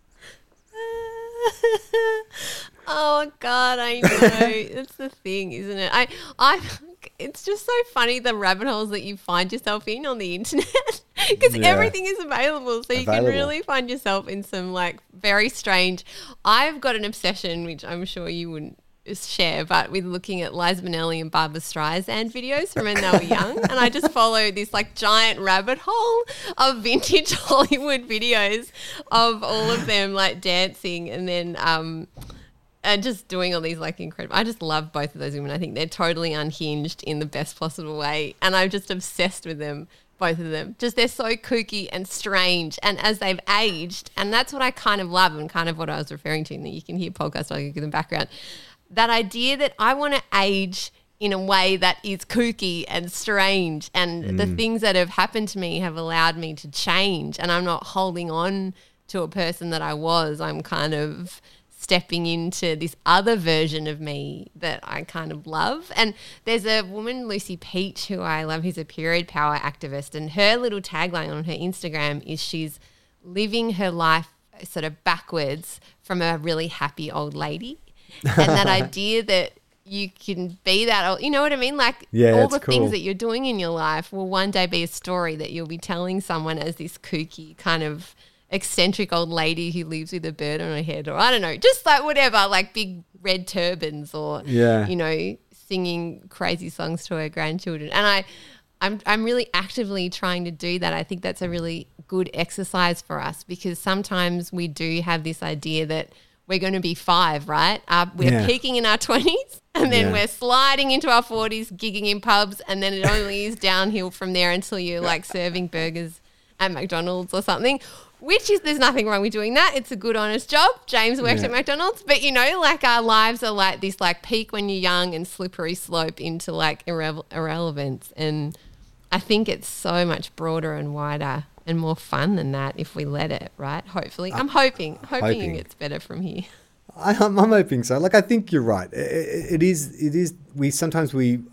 Oh God, I know. It's the thing, isn't it? I, I, it's just so funny the rabbit holes that you find yourself in on the internet because yeah. everything is available. So you available. can really find yourself in some like very strange. I've got an obsession, which I'm sure you wouldn't share, but with looking at Liza Minnelli and Barbra Streisand videos from when they were young, and I just follow this like giant rabbit hole of vintage Hollywood videos of all of them like dancing and then um and just doing all these like incredible. I just love both of those women. I think they're totally unhinged in the best possible way, and I'm just obsessed with them. Both of them. Just they're so kooky and strange. And as they've aged, and that's what I kind of love and kind of what I was referring to, and that you can hear podcast like in the background. That idea that I want to age in a way that is kooky and strange, and mm. the things that have happened to me have allowed me to change, and I'm not holding on to a person that I was. I'm kind of stepping into this other version of me that I kind of love. And there's a woman, Lucy Peach, who I love, who's a period power activist, and her little tagline on her Instagram is she's living her life sort of backwards from a really happy old lady. And that idea that you can be that old, you know what I mean? Like yeah, all the cool. things that you're doing in your life will one day be a story that you'll be telling someone as this kooky kind of eccentric old lady who lives with a bird on her head, or I don't know, just like whatever, like big red turbans, or yeah. you know, singing crazy songs to her grandchildren. And I, I'm I'm really actively trying to do that. I think that's a really good exercise for us, because sometimes we do have this idea that we're going to be five, right? Uh, we're yeah. peaking in our twenties and then yeah. we're sliding into our forties, gigging in pubs, and then it only is downhill from there until you're like serving burgers at McDonald's or something, which is, there's nothing wrong with doing that. It's a good, honest job. James works yeah. at McDonald's. But, you know, like our lives are like this like peak when you're young and slippery slope into like irre- irrelevance. And I think it's so much broader and wider and more fun than that if we let it, right? Hopefully. I'm hoping, hoping, hoping. it gets better from here. I, I'm, I'm hoping so. Like, I think you're right. It, it is, it is, we sometimes we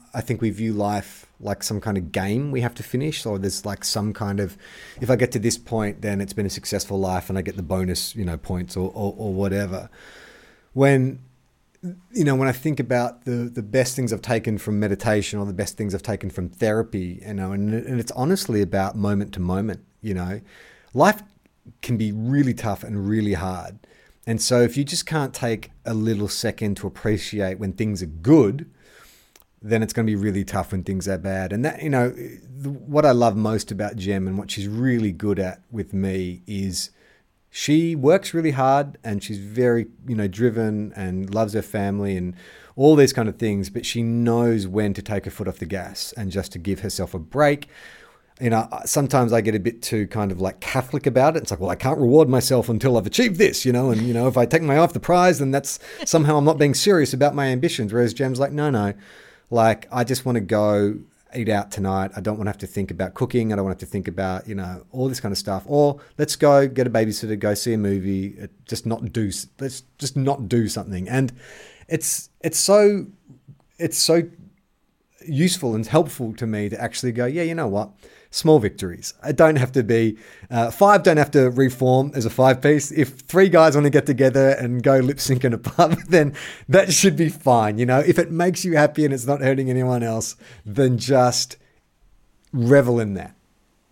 I think we view life like some kind of game we have to finish. So there's like some kind of, if I get to this point, then it's been a successful life and I get the bonus, you know, points or, or, or whatever. When, you know, when I think about the, the best things I've taken from meditation or the best things I've taken from therapy, you know, and, and it's honestly about moment to moment, you know, life can be really tough and really hard. And so if you just can't take a little second to appreciate when things are good, then it's going to be really tough when things are bad. And that, you know, the, what I love most about Gem and what she's really good at with me is she works really hard and she's very, you know, driven and loves her family and all these kind of things, but she knows when to take her foot off the gas and just to give herself a break. You know, sometimes I get a bit too kind of like Catholic about it. It's like, well, I can't reward myself until I've achieved this, you know, and, you know, if I take my eye off the prize, then that's somehow I'm not being serious about my ambitions. Whereas Gem's like, no, no, like, I just want to go eat out tonight. I don't want to have to think about cooking. I don't want to have to think about, you know, all this kind of stuff. Or let's go get a babysitter, go see a movie, just not do, let's just not do something. And it's, it's so, it's so useful and helpful to me to actually go, yeah, you know what? Small victories. I don't have to be, uh, five don't have to reform as a five piece. If three guys want to get together and go lip sync in a pub, then that should be fine. You know, if it makes you happy and it's not hurting anyone else, then just revel in that.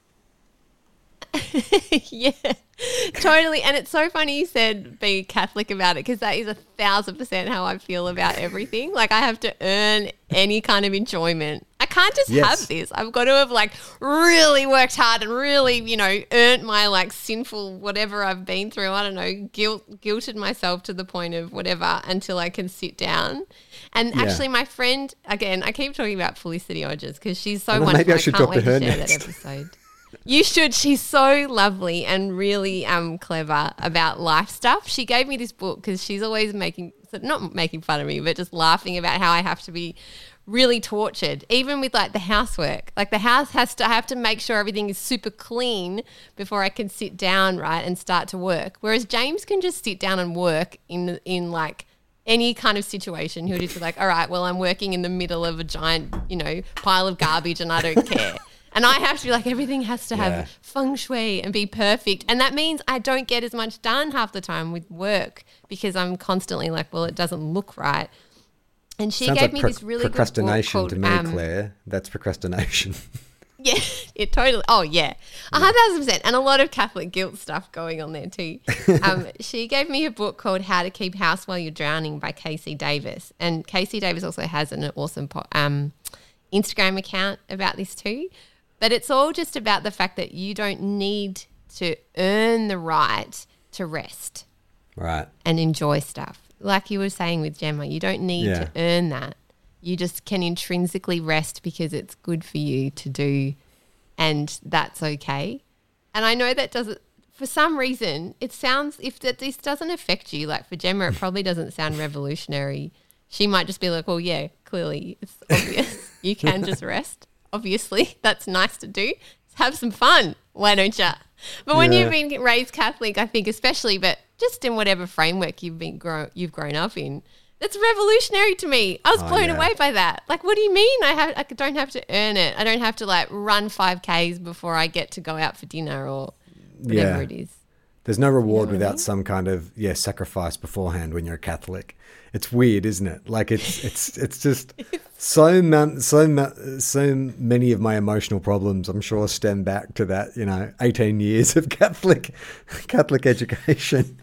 Yeah, totally. And it's so funny you said be Catholic about it, because that is a thousand percent how I feel about everything. Like, I have to earn any kind of enjoyment. I can't just Yes. have this. I've got to have like really worked hard and really, you know, earned my like sinful whatever I've been through. I don't know, guilt, guilted myself to the point of whatever until I can sit down. And Yeah. actually, my friend, again, I keep talking about Felicity Odgers because she's so Well, wonderful. maybe I I should can't talk wait to her to share next. that episode. You should. She's so lovely and really um clever about life stuff. She gave me this book because she's always making, not making fun of me, but just laughing about how I have to be really tortured, even with like the housework. Like, the house has to, I have to make sure everything is super clean before I can sit down, right, and start to work. Whereas James can just sit down and work in in like any kind of situation. He'll just be like, all right, well, I'm working in the middle of a giant, you know, pile of garbage and I don't care. And I have to be like, everything has to have Yeah. feng shui and be perfect. And that means I don't get as much done half the time with work because I'm constantly like, well, it doesn't look right. And she Sounds gave like me pro- this really good book procrastination called, to me, um, Claire. That's procrastination. Yeah, it totally. Oh, yeah, a hundred thousand percent, and a lot of Catholic guilt stuff going on there too. Um, she gave me a book called "How to Keep House While You're Drowning" by Casey Davis, and Casey Davis also has an awesome po- um, Instagram account about this too. But it's all just about the fact that you don't need to earn the right to rest Right. and enjoy stuff. Like you were saying with Gemma, you don't need Yeah. to earn that. You just can intrinsically rest because it's good for you to do, and that's okay. And I know that doesn't, for some reason, it sounds, if that this doesn't affect you, like for Gemma, it probably doesn't sound revolutionary. She might just be like, well, yeah, clearly it's obvious. You can just rest. Obviously, that's nice to do. Have some fun. Why don't you? But when Yeah. you've been raised Catholic, I think especially, but just in whatever framework you've been grown, you've grown up in, that's revolutionary to me. I was Oh, blown yeah. away by that. Like, what do you mean? I have, I don't have to earn it. I don't have to like run five Ks before I get to go out for dinner or whatever Yeah. it is. There's no reward what I without mean? some kind of yeah sacrifice beforehand when you're a Catholic. It's weird, isn't it? Like it's it's it's just so man, so ma- so many of my emotional problems, I'm sure, stem back to that, you know, eighteen years of Catholic Catholic education.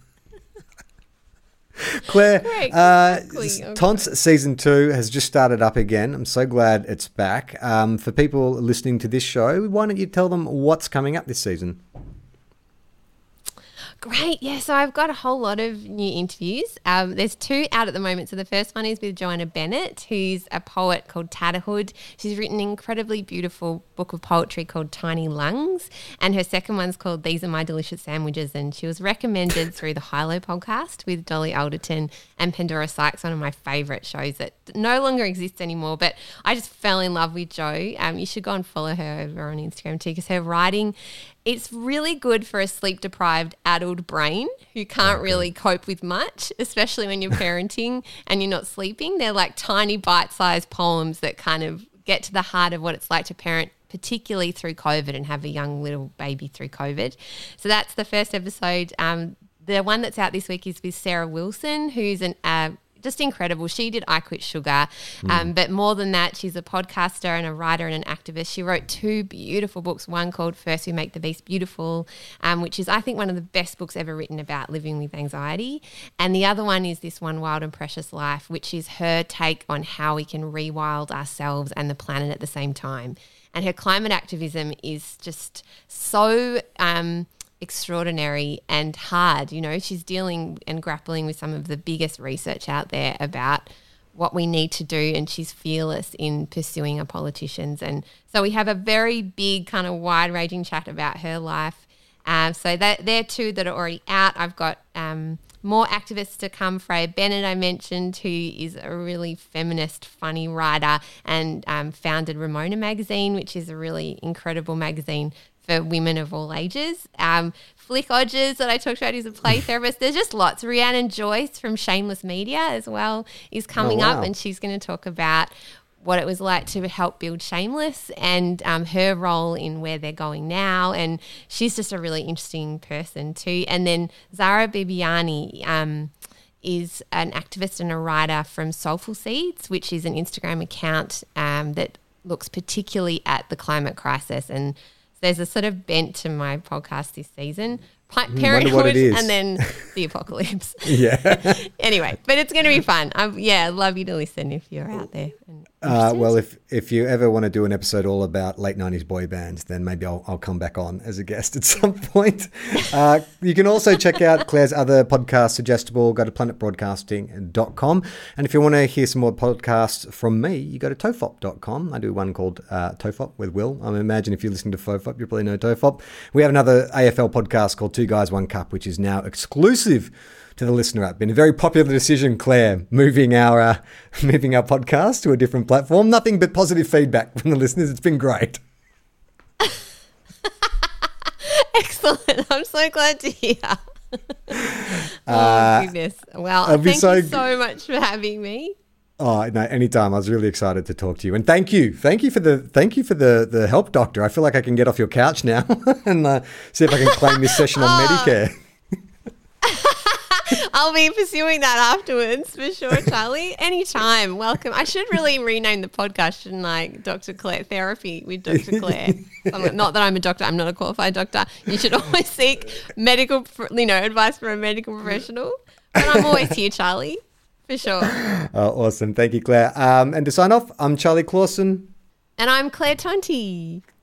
Claire, Right, uh, exactly. s- Tonts season two has just started up again. I'm so glad it's back. Um, for people listening to this show, why don't you tell them what's coming up this season? Great. Yeah, so I've got a whole lot of new interviews. Um, there's two out at the moment. So the first one is with Joanna Bennett, who's a poet called Tatterhood. She's written an incredibly beautiful book of poetry called Tiny Lungs. And her second one's called These Are My Delicious Sandwiches. And she was recommended through the Hilo podcast with Dolly Alderton and Pandora Sykes, one of my favourite shows that no longer exists anymore. But I just fell in love with Jo. Um, you should go and follow her over on Instagram too, because her writing It's really good for a sleep-deprived adult brain who can't okay. really cope with much, especially when you're parenting and you're not sleeping. They're like tiny bite-sized poems that kind of get to the heart of what it's like to parent, particularly through COVID and have a young little baby through COVID. So that's the first episode. Um, the one that's out this week is with Sarah Wilson, who's an uh, just incredible. She did I Quit Sugar. Mm. Um, but more than that, she's a podcaster and a writer and an activist. She wrote two beautiful books, one called First We Make the Beast Beautiful, um, which is, I think, one of the best books ever written about living with anxiety. And the other one is this one, Wild and Precious Life, which is her take on how we can rewild ourselves and the planet at the same time. And her climate activism is just so um, extraordinary and hard. You know, she's dealing and grappling with some of the biggest research out there about what we need to do, and she's fearless in pursuing our politicians. And so we have a very big kind of wide-ranging chat about her life. Um, so that, they're two that are already out. I've got um, more activists to come. Freya Bennett, I mentioned, who is a really feminist, funny writer and um, founded Ramona Magazine, which is a really incredible magazine for women of all ages. Um, Flick Odgers, that I talked about, is a play therapist. There's just lots. Rhiannon Joyce from Shameless Media as well is coming oh, wow. up, and she's going to talk about what it was like to help build Shameless and um, her role in where they're going now. And she's just a really interesting person too. And then Zara Bibiani um, is an activist and a writer from Soulful Seeds, which is an Instagram account um, that looks particularly at the climate crisis. And there's a sort of bent to my podcast this season. Parenthood and then the apocalypse. Yeah. Anyway, but it's going to be fun. I'm, yeah, I'd love you to listen if you're out there. And uh, well, if if you ever want to do an episode all about late nineties boy bands, then maybe I'll, I'll come back on as a guest at some point. Uh, you can also check out Claire's other podcast, Suggestible. Go to planet broadcasting dot com. And if you want to hear some more podcasts from me, you go to tofop dot com. I do one called uh, Tofop with Will. I imagine if you're listening to Fofop, you probably know Tofop. We have another A F L podcast called Two Guys, One Cup, which is now exclusive to the Listener app. Been a very popular decision, Claire, moving our uh, moving our podcast to a different platform. Nothing but positive feedback from the listeners. It's been great. Excellent. I'm so glad to hear. oh, uh, goodness. Well, thank so, you so much for having me. Oh, no, anytime. I was really excited to talk to you. And thank you. Thank you for the thank you for the, the help, doctor. I feel like I can get off your couch now and uh, see if I can claim this session on oh. Medicare. I'll be pursuing that afterwards for sure, Charlie. Anytime. Welcome. I should really rename the podcast, shouldn't I? Doctor Claire Therapy with Doctor Claire. Not that I'm a doctor. I'm not a qualified doctor. You should always seek medical, you know, advice from a medical professional. But I'm always here, Charlie, for sure. Oh, awesome. Thank you, Claire. Um, and to sign off, I'm Charlie Clausen. And I'm Claire Tonti.